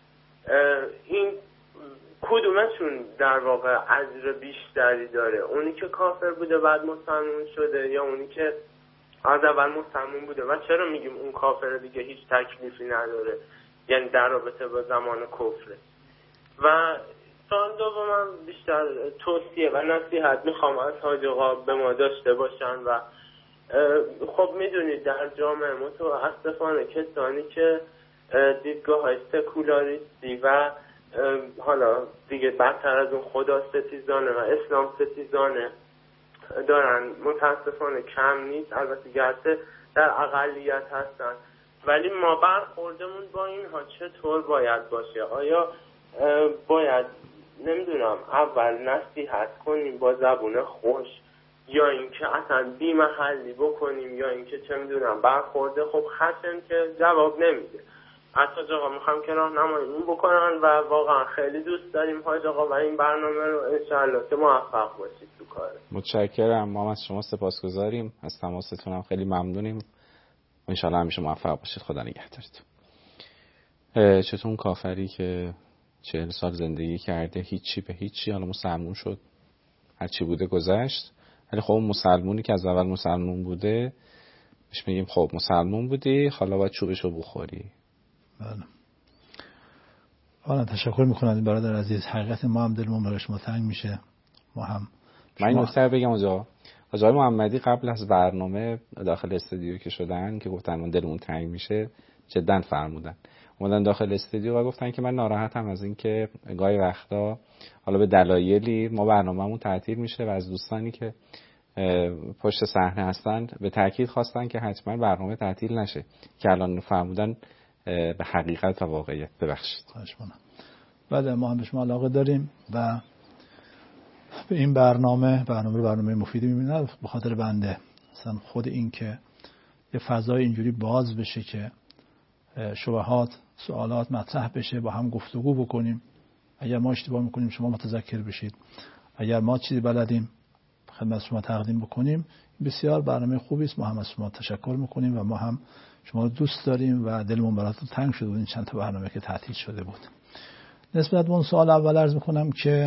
این کدومشون در واقع اجر بیشتری داره؟ اونی که کافر بوده بعد مسلمون شده یا اونی که از اول مسلمون بوده؟ و چرا میگیم اون کافر دیگه هیچ تکلیفی نداره، یعنی در رابطه با زمان کفره؟ و سال دومم بیشتر توصیه و نصیحت میخوام از حاج آقا به ما داشته باشن. و خب میدونید در جامعه متاسفانه کسانی که دیدگاه های سکولاریستی و حالا دیگه بدتر از اون خدا ستیزانه و اسلام ستیزانه دارن متاسفانه کم نیست، البته گرچه در اقلیت هستن، ولی ما برخوردمون با اینها چطور باید باشه؟ آیا باید نمیدونم اول نصیحت کنیم با زبون خوش، یا اینکه اصلا بی محلی بکنیم، یا اینکه چه میدونم برخورده خب خشن که جواب نمیده؟ حتی آقا میخوام که راهنماییمون بکنن و واقعا خیلی دوست داریم حاج آقا و این برنامه رو انشالله که موفق باشید تو کاره. متشکرم، ما از شما سپاسگزاریم، از تماستون هم خیلی ممنونیم. انشالله همیشه موفق باشید، خدا نگهدارتون. چطور اون کافری که چهل سال زندگی کرده هیچی به هیچی، حالا مسلمون شد، هر چی بوده گذشت، ولی خب مسلمونی که از اول مسلمون بوده بهش میگیم خب مسلمون بودی، حالا باید چوبشو بخوری. بله. حالا تشکر میکنم برادر عزیز، حقیقت ما هم دلمون برای شما تنگ میشه. ما هم من این نکته بگم آقا آقای محمدی قبل از برنامه داخل استودیو که شدن که گفتن من دلمون تنگ میشه، جدا فرمودن، اومدن داخل استودیو و گفتن که من ناراحتم از این که گاهی وقتا حالا به دلایلی ما برنامه‌مون تعطیل میشه و از دوستانی که پشت صحنه هستن به تاکید خواستن که حتما برنامه تعطیل نشه، که الان فرمودن به حقیقت و واقعیت. ببخشید. خواهش می‌کنم. بله، ما هم به شما علاقه داریم و به این برنامه برنامه رو برنامه مفیدی می‌بینیم به خاطر بنده. مثلا خود این که یه فضای اینجوری باز بشه که شبهات، سوالات مطرح بشه، با هم گفتگو بکنیم. اگر ما اشتباه می‌کنیم شما متذکر بشید، اگر ما چیزی بلدیم خدمت شما تقدیم بکنیم. بسیار برنامه خوبی است. ما هم از شما تشکر می‌کنیم و ما هم شما رو دوست داریم و دلمون براتون تنگ شده بود این چند تا برنامه که تعطیل شده بود. نسبت به اون سوال اول عرض می‌کنم که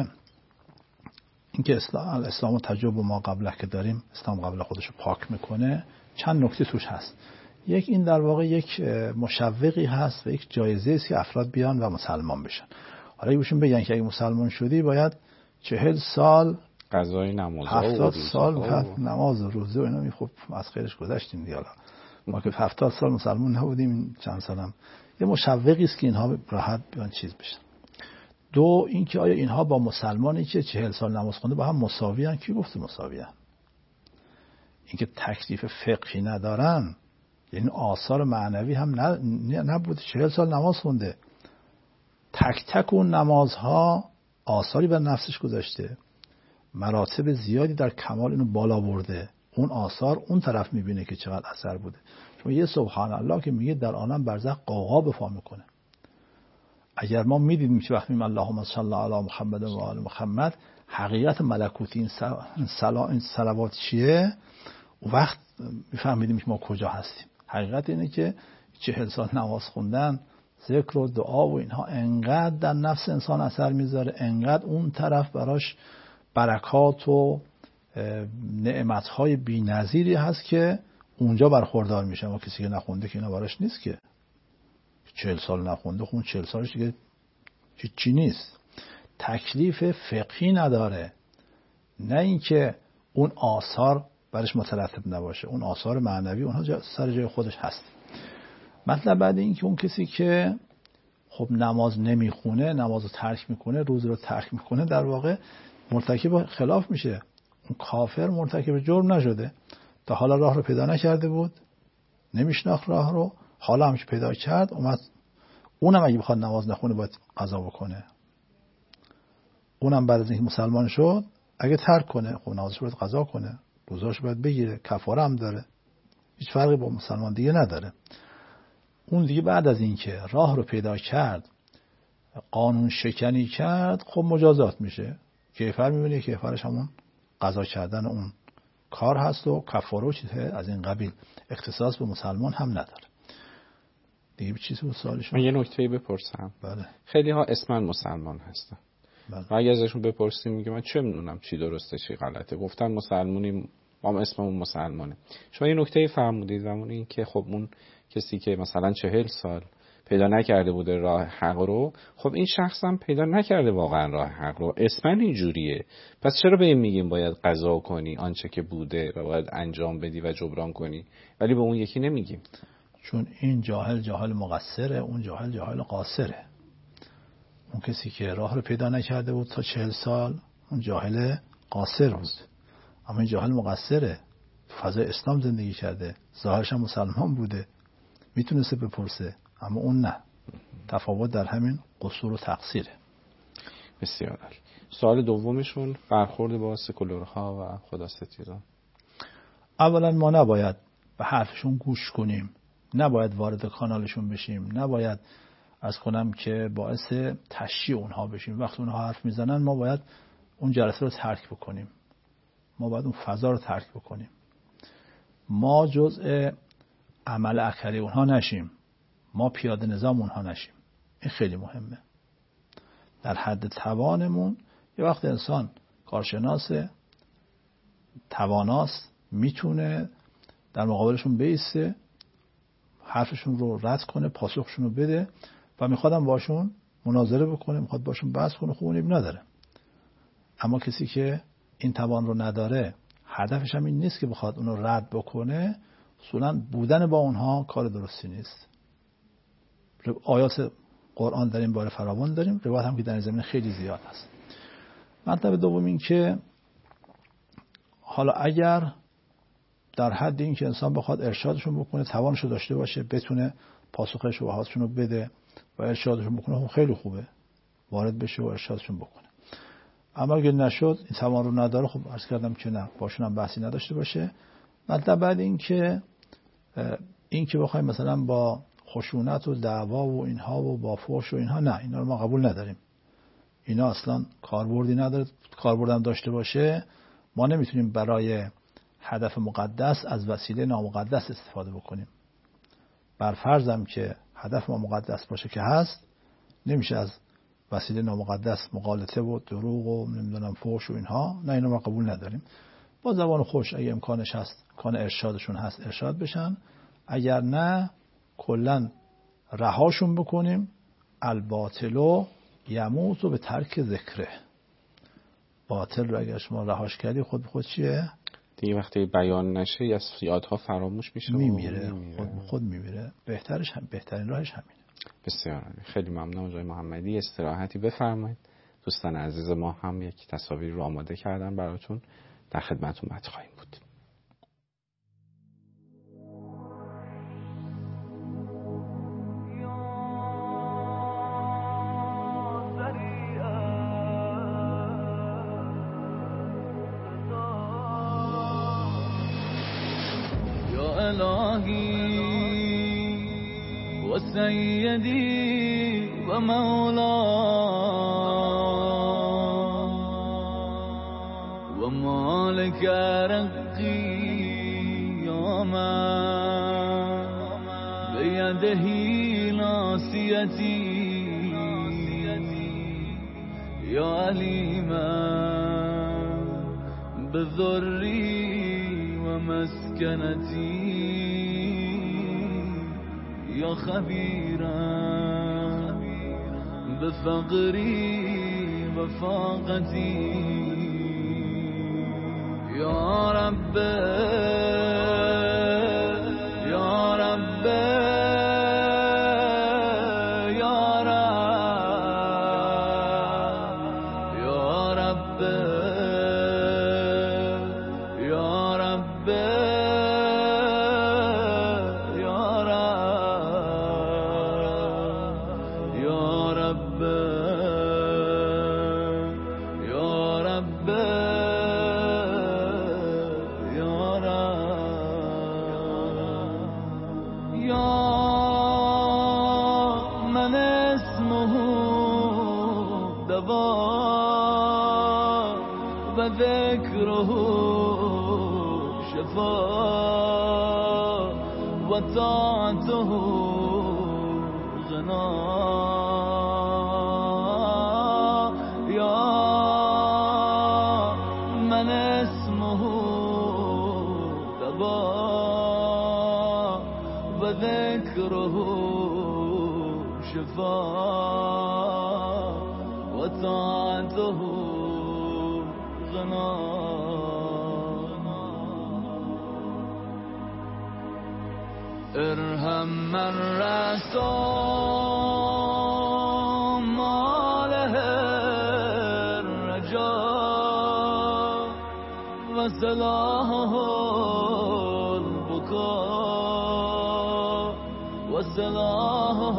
اینکه اسلام اسلام و تجربه ما قبله که داریم، اسلام قبل خودش رو پاک میکنه، چند نکته توش هست. یک، این در واقع یک مشوقی هست و یک جایزه است که افراد بیان و مسلمان بشن. حالا ایشون بگن که اگه مسلمان شدی باید چهل سال قضای نماز هفتاد سال نماز و روزه و اینا. خب از خیرش گذشتیم دیگه. ما که هفتاد سال مسلمان نبودیم، چند سالم یه مشوقی است که اینها راحت بیان چیز بشن. دو، اینکه آیا اینها با مسلمانی که چهل سال نماز خونده با هم مساوی ان؟ کی گفته مساوی ان؟ اینکه تکلیف فقهی ندارن، یعنی آثار معنوی هم نبوده. چهل سال نماز خونده، تک تک اون نمازها آثاری بر نفسش گذاشته، مراتب زیادی در کمال اینو بالا برده. اون آثار اون طرف میبینه که چقدر اثر بوده. شما یه سبحان الله که میگه در عالم برزخ قاقا به پا میکنه. اگر ما میدیدیم که وقتی میگیم اللهم صل علی محمد و آل محمد، حقیقت ملکوتی این سلا این صلوات چیه، اون وقت میفهمیدیم که ما کجا هستیم. حقیقت اینه که چهل سال نماز خوندن، ذکر و دعا و اینها انقدر در نفس انسان اثر میذاره، انقدر اون طرف براش برکات و نعمتهای بی‌نظیری هست که اونجا برخوردار میشه. ما کسی که نخونده که اینا براش نیست، که چهل سال نخونده خون چهل سالش دیگه چی نیست. تکلیف فقهی نداره، نه اینکه اون آثار برش مترتب نباشه، اون آثار معنوی اونها سر جای خودش هست. مطلب بعد این که اون کسی که خب نماز نمیخونه، نماز رو ترک میکنه، روزه رو ترک میکنه، در واقع مرتکب خلاف میشه. اون کافر مرتکب جرم نشده، تا حالا راه رو پیدا نکرده بود، نمیشناخت راه رو، حالا هم که پیدا کرد اومد، اونم اگه بخواد نماز نخونه باید قضا بکنه. اونم بعد از اینکه مسلمان شد اگه ترک کنه خب نمازش باید قضا کنه، روزاش باید بگیره، کفاره هم داره، هیچ فرقی با مسلمان دیگه نداره. اون دیگه بعد از اینکه راه رو پیدا کرد، قانون شکنی کرد، خب مجازات میشه. کیفر میبینه، کیفرش همون قضا کردن اون کار هست و کفاره و چیزه از این قبیل، اختصاص به مسلمان هم نداره. دیگه به چیزی بود سوالشون؟ من یه نکته‌ای بپرسم. بله. خیلی ها اسمن مسلمان هستن. بله. و اگه ازشون بپرسیم میگه من چه میدونم چی درسته چی غلطه، گفتن مسلمونیم، ما اسممون مسلمانه. شما یه نکته‌ای فرمودید زمانی این که خب اون کسی که مثلا چهل سال پیدا نکرده بوده راه حق رو، خب این شخص هم پیدا نکرده واقعا راه حق رو، اسمن اینجوریه، پس چرا به این میگیم باید قضا کنی آنچه که بوده و باید انجام بدی و جبران کنی، ولی به اون یکی نمیگیم؟ چون این جاهل جاهل مقصره، اون جاهل جاهل قاصره. اون کسی که راه رو پیدا نکرده بود تا چهل سال اون جاهل قاصر بود، اما این جاهل مقصره، فضای اسلام زندگی کرده، ظاهرش هم مسلمان بوده، میتونسته بپرسه، اما اون نه. تفاوت در همین قصور و تقصیره. بسیار عالی. سوال دومشون برخورد با سکولورها و خداستیزان. اولا ما نباید به حرفشون گوش کنیم، نباید وارد کانالشون بشیم، نباید از کنم که باعث تشییع اونها بشیم. وقتی اونها حرف میزنن ما باید اون جلسه رو ترک بکنیم، ما باید اون فضا رو ترک بکنیم، ما جزء عمل اکثری اونها نشیم، ما پیاده نظام اونها نشیم. این خیلی مهمه. در حد توانمون یه وقت انسان کارشناس تواناست، میتونه در مقابلشون بیسته، حرفشون رو رد کنه، پاسخشون رو بده و میخوادم باشون مناظره بکنه، میخواد باشون بحث کنه، خوب اونیب نداره. اما کسی که این توان رو نداره، هدفش هم این نیست که بخواد اونو رد بکنه، اصولاً بودن با اونها کار درستی نیست. آیات قرآن در این باره فراوان داریم، روایت هم که در این زمینه خیلی زیاد هست. مطلب دوم این که حالا اگر در حد این که انسان بخواد ارشادشون بکنه، توانشو داشته باشه، بتونه پاسخ شبهاتشون رو بده و ارشادشون بکنه، خیلی خوبه، وارد بشه و ارشادشون بکنه. اما اگر نشد، این توان رو نداره، خب عرض کردم که نه، باشون هم بحثی نداشته باشه. مطلب بعد این که این که بخوایم مثلا با خشونت و دعوا و اینها و با فحش و اینها، نه، اینا رو ما قبول نداریم. اینا اصلا کاربردی نداره. کاربرد هم داشته باشه، ما نمیتونیم برای هدف مقدس از وسیله نامقدس استفاده بکنیم. بر فرضم که هدف ما مقدس باشه که هست، نمیشه از وسیله نامقدس مغالطه و دروغ و نمیدونم فحش و اینها، نه، اینا ما قبول نداریم. با زبان خوش اگه امکانش هست، امکان ارشادشون هست، ارشاد بشن. اگر نه، کلن رهاشون بکنیم. الباطلو یموتو به ترک ذکره. باطل رو اگر شما رهاش کردی، خود به خود چیه؟ دیگه وقتی بیان نشه از یادها فراموش میشه، میمیره، خود به خود میمیره. بهترش هم، بهترین راهش همینه. بسیار عالی. خیلی ممنون آقای محمدی. استراحتی بفرمایید. دوستان عزیز ما هم یک تصاویر رو آماده کردن براتون، در خدمتتون بچه خواهیم بود. سيدي ومولاي ومالك رقي يا من بيده ناصيتي يا عليما بذري ومسكنتي يا خبيرا بفقري وفاقتي يا رب يا رب يا رب يا رب يا رب يا رب وذكره شفاء وطاعته غنى يا من اسمه دواء وذكره شفاء وطاعته غنى ارحم من رسام ماله الرجاء وسلاحه البكاء وسلاحه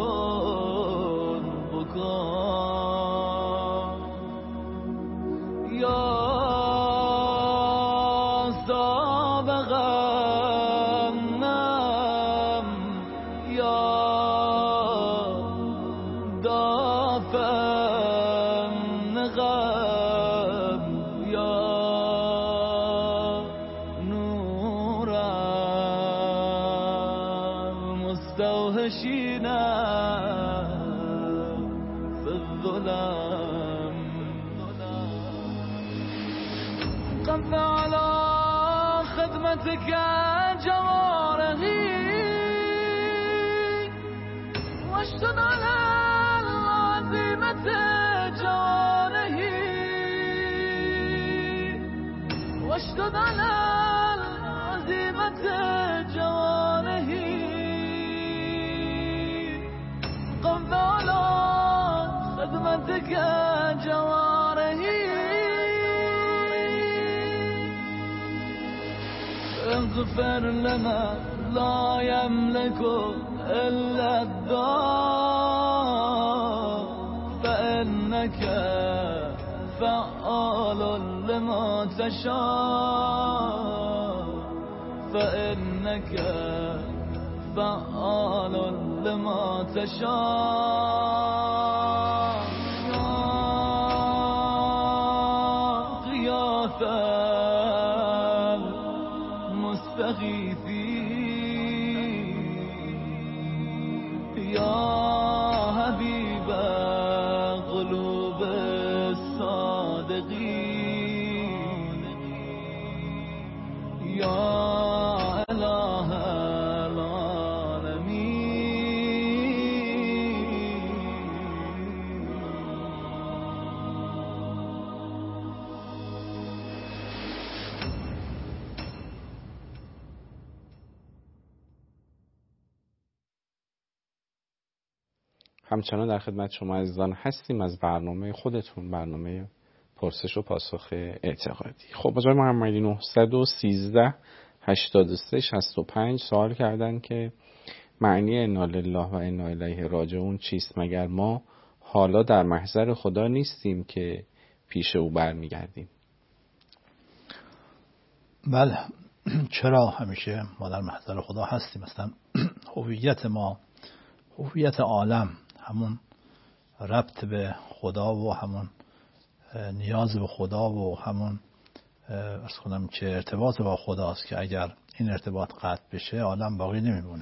البكاء يا مستوحشينا في الظلام قف على خدمتك جوارحي واشتد على العزيمة جوارحي واشتد على العزيمة جوارحي قف على خدمتك جوارحي اغفر لنا لا يملك إلا الدار فإنك فعال لما تشاء فإنك فعال لما تشاء يا غياث المستغيثين يا حبيب قلوب الصادقين يا إله همچنان در خدمت شما عزیزان هستیم از برنامه خودتون، برنامه پرسش و پاسخ اعتقادی. خب آقای محمدی نهصد و سیزده هشتاد و سه شصت و پنج سوال کردن که معنی انا لله و انا الیه راجعون چیست؟ مگر ما حالا در محضر خدا نیستیم که پیش او برمیگردیم؟ بله، چرا همیشه ما در محضر خدا هستیم. مثلا هویت ما، هویت عالم، همون ربط به خدا و همون نیاز به خدا و همون ارز کنم که ارتباط با خداست که اگر این ارتباط قطع بشه عالم باقی نمیمونه.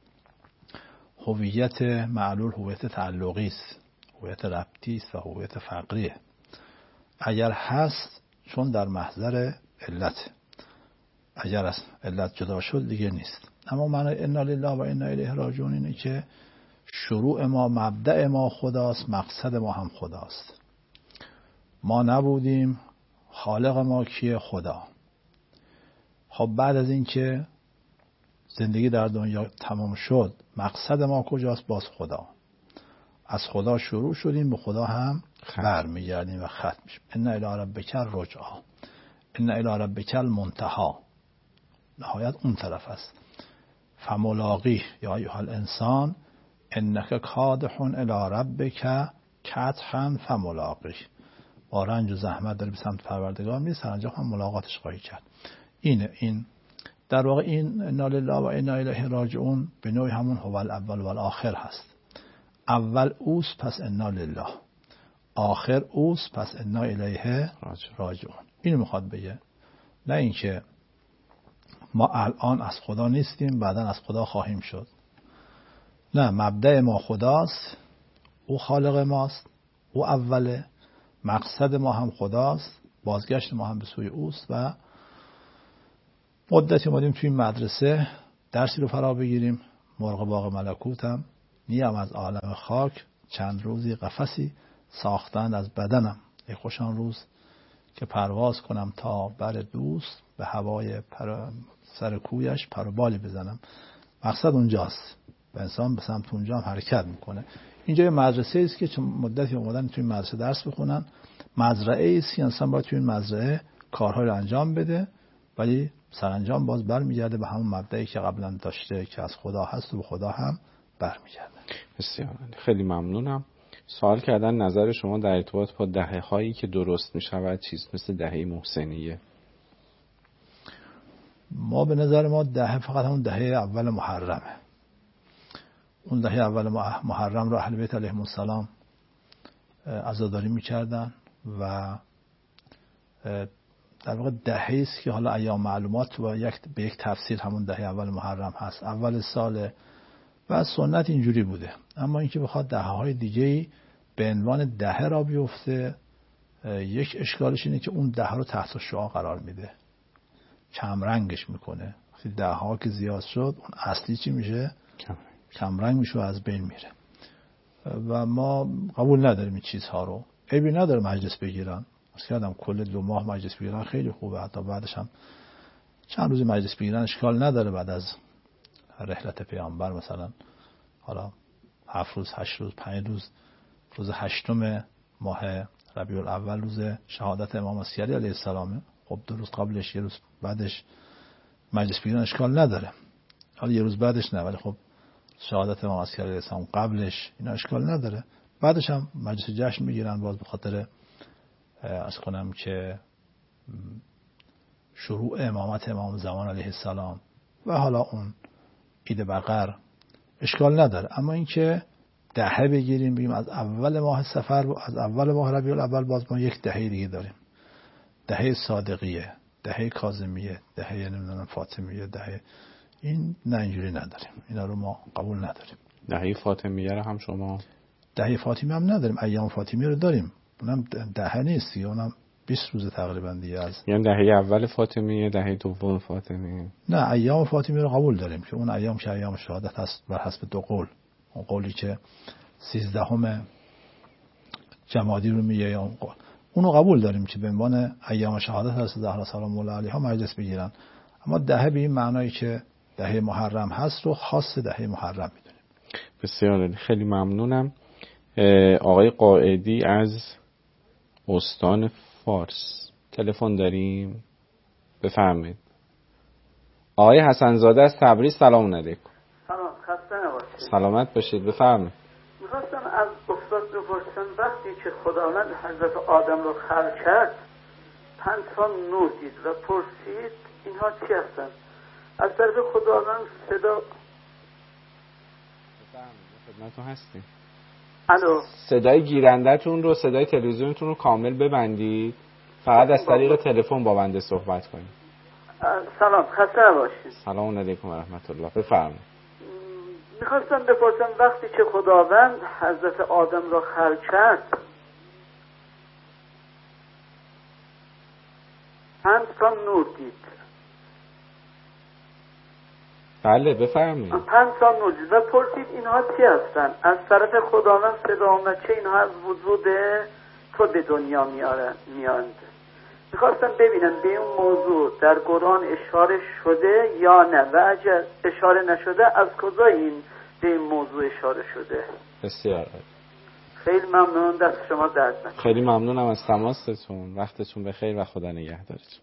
هویت معلول هویت تعلقی است، هویت ربطی است و هویت فقریه. اگر هست چون در محضر علت، اگر از علت جدا شد دیگه نیست. اما معنی انا لله و انا الیه راجعون اینه که شروع ما، مبدأ ما خداست، مقصد ما هم خداست. ما نبودیم، خالق ما کیه؟ خدا. خب بعد از این که زندگی در دنیا تمام شد، مقصد ما کجاست؟ باز خدا. از خدا شروع شدیم، به خدا هم برمیگردیم و ختم میشیم. ان الی ربک الرجعا، ان الی ربک المنتهی، نهایت اون طرف است. فملاقیه یا ایها الانسان انک کادح الی ربک کدحا فملاقیه. با رنج و زحمت داری به سمت پروردگار میری، سرانجام هم ملاقاتش خواهی کرد. اینه این در واقع این انا لله و انا الیه راجعون به نوعی همون هو الاول و الاخر هست. اول اوست، پس انا لله. آخر اوست، پس انا الیه راجعون. اینو میخواد بگه، نه اینکه ما الان از خدا نیستیم بعداً از خدا خواهیم شد. نه، مبدأ ما خداست، او خالق ماست، او اوله، مقصد ما هم خداست، بازگشت ما هم به سوی اوست و مدتی اومدیم توی این مدرسه درسی رو فرا بگیریم. مرغ باغ ملکوتم، نیم از عالم خاک، چند روزی قفسی ساختند از بدنم. ای خوش آن روز که پرواز کنم تا بر دوست، به هوای پر سر کویش پر و بالی بزنم. مقصد اونجاست و انسان به سمت اونجا هم حرکت میکنه. اینجا یه مدرسه است که چون مدتی اومدن توی مدرسه درس بخونن، مزرعه است که انسان باید توی این مزرعه کارهای رو انجام بده، ولی سرانجام باز برمیگرده به همون مبدئی که قبلا داشته که از خدا هست و به خدا هم برمیگرده. بسیار خیلی ممنونم. سوال کردن نظر شما در ارتباط با دهه هایی که درست می شود چیز مثل دهه محسنیه. ما به نظر ما دهه فقط همون دهه اول محرمه. اون دهه اول محرم رو اهل بیت علیهم السلام عزاداری می‌کردن و در واقع دهه‌ای است که حالا ایام معلومات و یک به یک تفسیر همون دهه اول محرم هست، اول سال و سنت اینجوری بوده. اما اینکه بخواد دهه‌های دیگه‌ای به عنوان دهه را بیفته، یک اشکالش اینه که اون دهه رو تحت شعاع قرار میده، کم رنگش میکنه. وقتی دهه‌ها که زیاد شد، اون اصلی چی میشه؟ کم رنگ میشه و از بین میره. و ما قبول نداریم این چیزها رو. عیبی نداره مجلس بگیرن، مثلا کردم کل دو ماه مجلس بگیرن خیلی خوبه، حتی بعدش هم چند روز مجلس بگیرن اشکال نداره. بعد از رحلت پیامبر مثلا حالا هفت روز، هشت روز، پنج روز، روز هشتم ماه ربیع الاول روز شهادت امام عسکری علیه السلام، خب دو روز قبلش یه روز بعدش مجلس بگیرن اشکال نداره. حالا یه روز بعدش نه، ولی خب شهادت امام عسکری علیه السلام قبلش اینا اشکال نداره. بعدش هم مجلس جشن میگیرن باز به خاطر عرض کنم که شروع امامت امام زمان علیه السلام و حالا اون عید بقر اشکال نداره. اما اینکه دهه بگیریم بگیم از اول ماه صفر از اول ماه ربیع الاول باز ما یک دهه دیگه داریم، دهه صادقیه، دهه کاظمیه، دهه نمیدونم فاطمیه، دهه این نه اینجوری نداریم. اینا رو ما قبول نداریم. دهه فاطمیه رو هم شما؟ دهه فاطمیه هم نداریم، ایام فاطمیه رو داریم، اونم دهه نیست، اونم بیست روز تقریبا دیگه. از یعنی دهه اول فاطمیه، دهه دوم فاطمیه؟ نه، ایام فاطمیه رو قبول داریم که اون ایام که ایام شهادت هست بر حسب دو قول. اون قولی که سیزدهم جمادی رو میگه یا اون قول، اونو قبول داریم که به عنوان ایام شهادت هست زهرا سلام الله علیها مجلس بگیرن. اما دهه به این معنایی که دهه محرم هست رو خاص دهه محرم میدونیم. بسیار خیلی ممنونم. آقای قائدی از استان فارس تلفن داریم، بفرمایید. آقای حسن‌زاده از تبریز، سلام علیکم. سلام، خسته نباشید. سلامت باشید، بفرمایید. می‌خواستم از استاد بپرسم وقتی که خداوند حضرت آدم رو خلق کرد پنج تا نور دید و پرسید اینها چی هستند؟ از طرف خداوند صدا خدمتتون هستیم. الو، صدای گیرنده‌تون رو، صدای تلویزیونتون رو کامل ببندید، فقط از طریق تلفن با بنده صحبت کنید. سلام، خسته نباشید. سلام علیکم و رحمت الله، بفرمایید. میخواستم بپرسم وقتی که خداوند حضرت آدم را خلق کرد پنج تا نور دید. بله بفرمایید. پنج تا نور دید و پرسید اینها چی هستن؟ از طرف خداوند صدا آمد که اینها از وجود تو به دنیا میاند. میخواستم ببینم به این موضوع در قرآن اشاره شده یا نه، و اگر اشاره نشده از کجا این به این موضوع اشاره شده؟ بسیار خیلی ممنون، دست شما درد نکنه. خیلی ممنونم از تماستون، وقتتون بخیر و خدا نگهدارتون.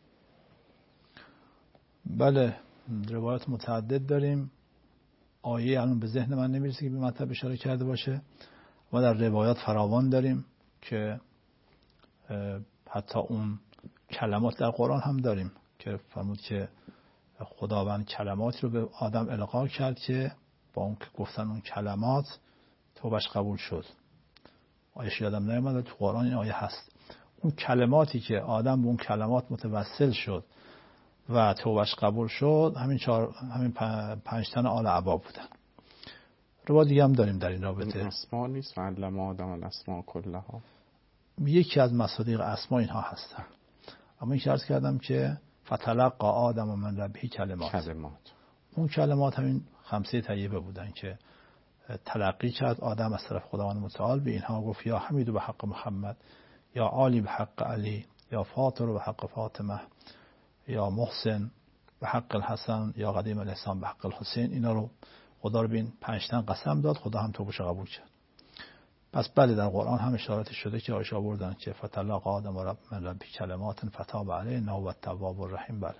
بله، روایت متعدد داریم. آیه الان به ذهن من نمیرسه که به مطلب اشاره کرده باشه. ما در روایات فراوان داریم که حتی اون کلمات در قرآن هم داریم که فرمود که خداوند کلمات رو به آدم القا کرد که با اون که گفتن اون کلمات توبش قبول شد آیه یادم نمیاد تو قرآن این آیه هست. اون کلماتی که آدم به اون کلمات متوسل شد و توبهش قبول شد، همین چهار همین پنج تن آل عبا بودن. روایت دیگه هم داریم در این رابطه. اسما نیست علم آدم الاسماء کلها، یکی از مصادیق اسما اینها هستن. اما این عرض کردم که فتلقى آدم من ربه کلمات. کلمات اون کلمات همین خمسه طیبه بودن که تلقی کرد آدم از طرف خداوند متعال. به اینها گفت یا حمید به حق محمد، یا عالی به حق علی، یا فاطر به حق فاطمه، یا محسن به حق الحسن، یا قدیم الاحسان به حق الحسین. اینا رو خدا رو بین پنج تن قسم داد، خدا هم توبهش قبول کرد. پس بله در قرآن هم اشارات شده که آیشه آوردن که فتلقى آدم رب من ربی کلمات فتاب علیه انه هو التواب الرحیم. بله.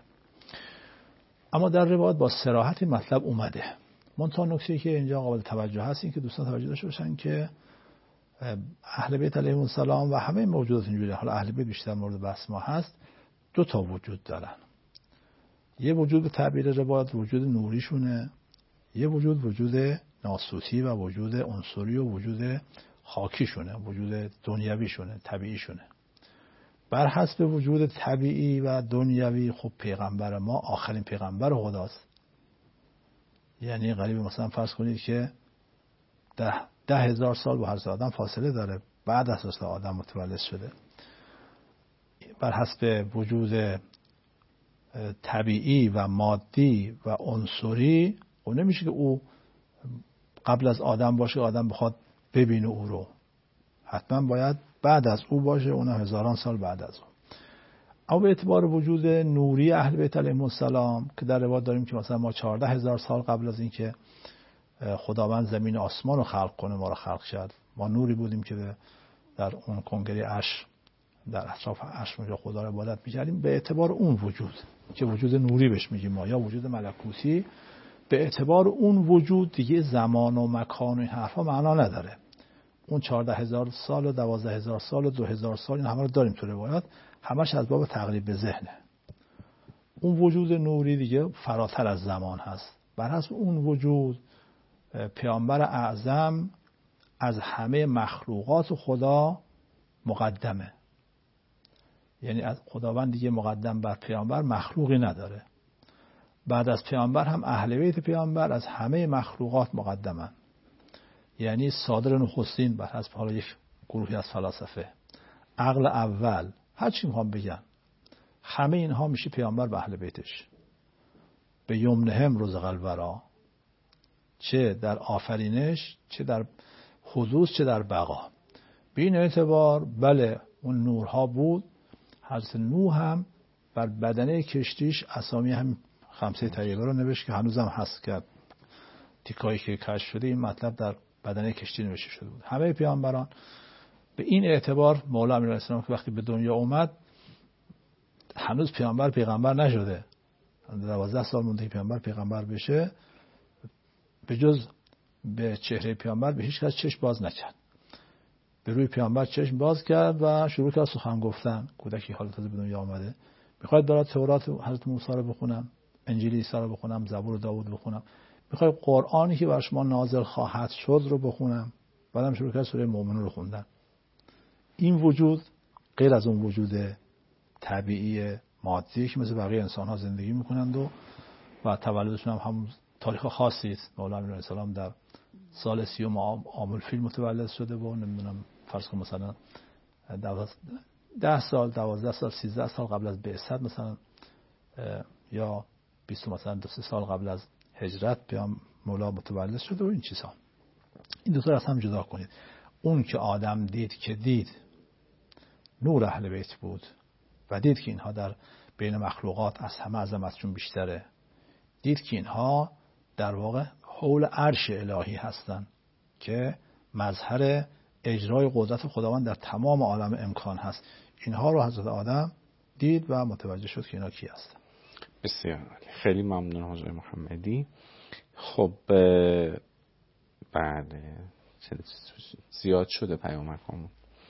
اما در روایت با صراحت مطلب اومده. منتها نکته‌ای که اینجا قابل توجه هست این که دوستان توجه داشته باشن که اهل بیت علیهم السلام و همه موجودات اینجوری، حالا اهل بیت بیشتر مورد بحث ما هست، دو تا وجود دارن. یه وجود به تعبیر روایت وجود نوریشونه، یه وجود وجود ناسوتی و وجود عنصری و وجود خاکیشونه، وجود دنیویشونه، طبیعیشونه. بر حسب وجود طبیعی و دنیوی خب پیغمبر ما آخرین پیغمبر خداست. یعنی قریب مثلا فرض کنید که ده, ده هزار سال با حضرت آدم فاصله داره، بعد از حضرت آدم متولد شده. بر حسب وجود طبیعی و مادی و عنصری خب نمیشه که او قبل از آدم باشه، آدم بخواد ببینه او رو. حتما باید بعد از او باشه، اونم هزاران سال بعد از او. اما به اعتبار وجود نوری اهل بیت علیهم السلام که در روایت داریم که مثلا ما چهارده هزار سال قبل از اینکه خداوند زمین آسمان رو خلق کنه ما رو خلق کرد، ما نوری بودیم که در اون کنگره عرش در اطراف عرش اونجا خدا رو عبادت می‌کردیم. به اعتبار اون وجود که وجود نوری بهش میگیم ما، یا وجود ملکوتی، به اعتبار اون وجود دیگه زمان و مکان و این حرفا معنا نداره. اون چهارده هزار سال و دوازده هزار سال و دو هزار سال این همه رو داریم تو روایات، همش از باب تقریب به ذهنه. اون وجود نوری دیگه فراتر از زمان هست. بر حسب اون وجود پیامبر اعظم از همه مخلوقات خدا مقدمه. یعنی از خداوند دیگه مقدم بر پیامبر مخلوقی نداره. بعد از پیامبر هم اهل بیت پیامبر از همه مخلوقات مقدمن. یعنی صادر نخستین بر حسب حالا یک گروهی از فلاسفه، عقل اول، هر چی میخوام بگن، همه اینها میشه پیامبر به اهل بیتش. به یمنهم رزق الورا، چه در آفرینش، چه در حدوث، چه در بقا. به این اعتبار بله اون نورها بود. حضرت نوح هم بر بدنه کشتیش اسامی هم خمسه طیبه رو نوشت که هنوزم هست که تیکایی که کشف شده این مطلب در بدنه کشتی نوشته شده بود. همه پیامبران به این اعتبار مولا امیرالمؤمنین اسلام که وقتی به دنیا اومد هنوز پیامبر پیغمبر نشده، دوازده سال مونده پیامبر پیغمبر بشه، به جز به چهره پیامبر به هیچ کس چشم باز نکرد. به روی پیامبر چشم باز کرد و شروع کرد سخن گفتن. کودکی حالا تازه به دنیا آمده، میخواید برات تورات حضرت موسی رو بخونم، انجیل عیسی رو بخونم، زبور داوود بخونم، میخواید قرآنی که بر شما نازل خواهد شد رو بخونم. بعدم شروع کرد سوره مؤمنون رو خوندن. این وجود غیر از اون وجود طبیعی مادی که مثل بقیه انسان ها زندگی میکنند و و تولدشون هم همون تاریخ خاصی است. مولا امیرالمؤمنین السلام در سال سیوم عام الفیل متولد شده و نمیدونم فرض کن مثلا ده سال، دوازده سال، سیزده سال قبل از بعثت مثلا، یا بیست مثلا دو سه سال قبل از هجرت پیام مولا متولد شده و این چیزا. این دو تا از هم جدا کنید. اون که آدم دید که دید نور اهل بیت بود و دید که اینها در بین مخلوقات از همه عظمتشون بیشتره، دید که اینها در واقع حول عرش الهی هستن که مظهر اجرای قدرت خداوند در تمام عالم امکان هست. اینها رو حضرت آدم دید و متوجه شد که اینا کی هستن. بسیار عالی، خیلی ممنون حاج محمدی. خب بله زیاد شده پیامکمون.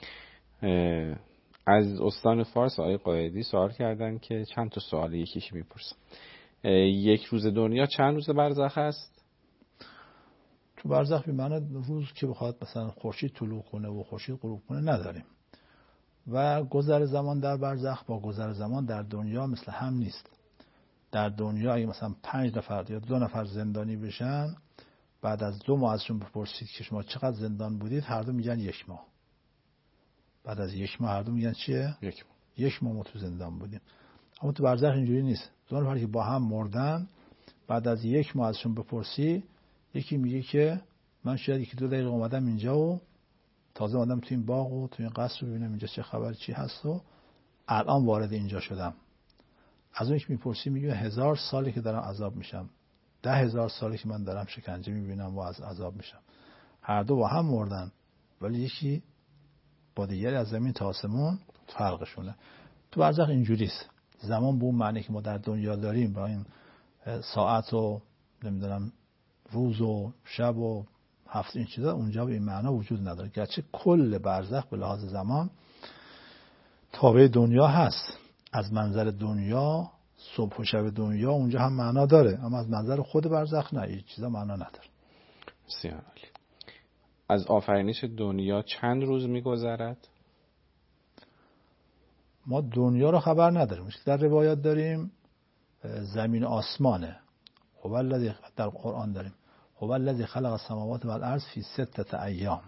از استان فارس آقای قائدی سوال کردن که چند تا سوال یکیش میپرسم. یک روز دنیا چند روز برزخ است؟ تو برزخ به معنی روز که بخواد مثلا خورشید طلوع کنه و خورشید غروب کنه نداریم. و گذر زمان در برزخ با گذر زمان در دنیا مثل هم نیست. در دنیا اگه مثلا پنج نفر یا دو نفر زندانی بشن، بعد از دو ماه ازشون بپرسید که شما چقدر زندان بودید، هر دو میگن یک ماه. بعد از یک ماه هر دو میگن چیه؟ یک ماه. یک ماه ما تو زندان بودیم. اما تو برزخ اینجوری نیست. دو نفر که با هم مردن، بعد از یک ماه ازشون بپرسی، یکی میگه که من شاید یکی دو دقیقه اومدم اینجا و تازه اومدم تو این باغ و تو این قصر رو ببینم اینجا چه خبر چی هست و الان وارد اینجا شدم. از اون که میپرسی میگه هزار سالی که دارم عذاب میشم، ده هزار سالی که من دارم شکنجه میبینم و از عذاب میشم. هر دو با هم مردن، ولی یکی با دیگری از زمین تا آسمون فرقشونه. تو برزخ اینجوریست. زمان به اون معنی که ما در دنیا داریم، با این ساعت و نمیدونم روز و شب و هفت این چیزا، اونجا به این معنا وجود نداره. گرچه کل برزخ به لحاظ زمان تابع دنیا هست. از منظر دنیا صبح و شب دنیا اونجا هم معنا داره، اما از منظر خود برزخ نه، این چیزا معنا نداره. بسیار عالی. از آفرینش دنیا چند روز میگذرد؟ ما دنیا رو خبر نداریم. در روایات داریم زمین آسمانه. هو الذی، در قرآن داریم هو الذی خلق السماوات والارض فی ستة ایام.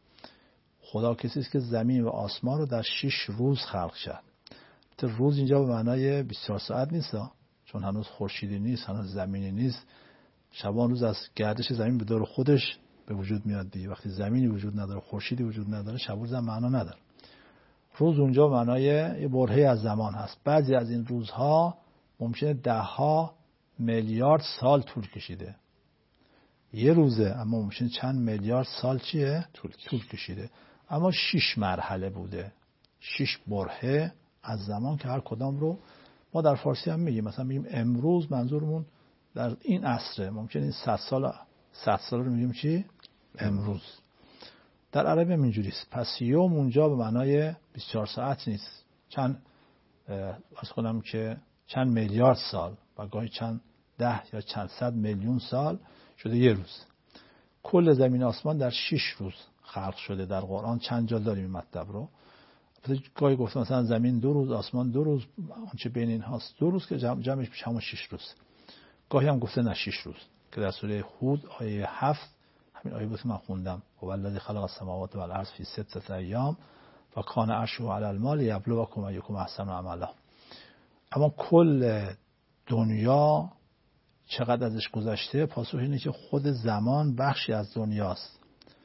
خدا کسی است که زمین و آسمان رو در شش روز خلق کرد. روز اینجا به معنای بیست و چهار ساعت نیست، چون هنوز خورشیدی نیست، هنوز زمینی نیست. شبان روز از گردش زمین به دور خودش به وجود میاد دیگه. وقتی زمینی وجود نداره، خورشیدی وجود نداره، شب و روز هم معنا نداره. روز اونجا به معنای یه برهه‌ای از زمان هست. بعضی از این روزها ممکنه ده ها میلیارد سال طول کشیده. یه روزه، اما ممکنه چند میلیارد سال چیه؟ طول, طول کشیده. اما شش مرحله بوده، شش برهه از زمان که هر کدام رو ما در فارسی هم میگیم. مثلا میگیم امروز، منظورمون در این عصره. ممکنه این صد سال صد سال رو میگیم چی؟ امروز. در عربی هم اینجوریست. پس یوم اونجا به معنای بیست و چهار ساعت نیست، چند از خودم که چند میلیارد سال و گاهی چند ده یا چند صد میلیون سال شده یه روز. کل زمین آسمان در شش روز خلق شده. در قرآن چند جا داریم این مطلب رو. گاهی گفتم مثلا زمین دو روز، آسمان دو روز، آنچه بین این هاست دو روز که جمع جمعش میشه همون شش روز. گاهی هم گفته نه شش روز، که در سوره هود آیه هفت همین آیه بود که من خوندم. هو الذی خلق السماوات والارض فی ستة ایام و کان عرشه علی الماء لیبلوکم ایکم احسن عملا. اما کل دنیا چقدر ازش گذشته، پاسخ اینه که خود زمان بخشی از دنیاست،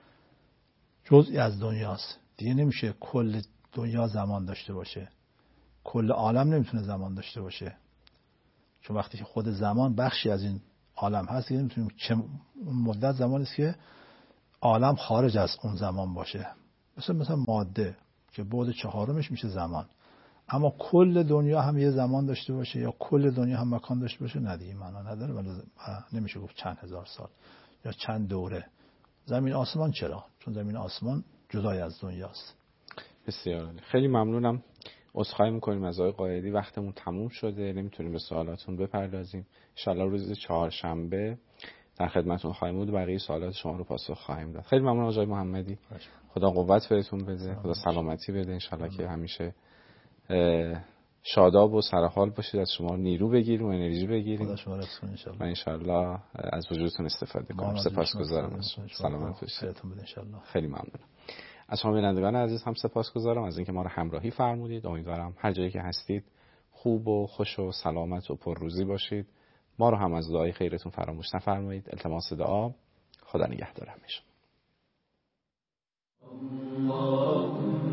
جزئی از دنیاست. دیگه نمیشه کل دنیا زمان داشته باشه، کل عالم نمیتونه زمان داشته باشه، چون وقتی که خود زمان بخشی از این عالم هست، دیگه نمیتونیم چه مدت زمانی است که عالم خارج از اون زمان باشه. مثلا مثلا ماده که بعد چهارمش میشه زمان. اما کل دنیا هم یه زمان داشته باشه یا کل دنیا هم مکان داشته باشه، نه دیگه معنا نداره. ولی نمیشه گفت چند هزار سال یا چند دوره. زمین آسمان چرا؟ چون زمین آسمان جدای از دنیاست. بسیار عالی. خیلی ممنونم. عذرخواهی میکنیم از آقای قائدی، وقتمون تموم شده، نمیتونیم به سوالاتون بپردازیم. ان شاءالله روز چهارشنبه در خدمتتون خواهیم بود، بقیه سوالات شما رو پاسخ خواهیم داد. خیلی ممنون آقای محمدی. خدا قوت بهتون بده، خدا سلامتی بده. ان شاءالله که همیشه شاداب و سرحال باشید، از شما نیرو بگیریم و انرژی بگیریم. خدا شما رسون ان شاءالله. و ان شاءالله از وجودتون استفاده کنیم. سپاسگزارم از شما. سلامت باشید. خیلی ممنونم. از شما بینندگان عزیز هم سپاسگزارم از اینکه ما رو همراهی فرمودید. امیدوارم هر جایی که هستید خوب و خوش و سلامت و پرروزی باشید. ما رو هم از دعای خیرتون فراموش نفرمایید. التماس دعا. خدا نگهدار همه شما.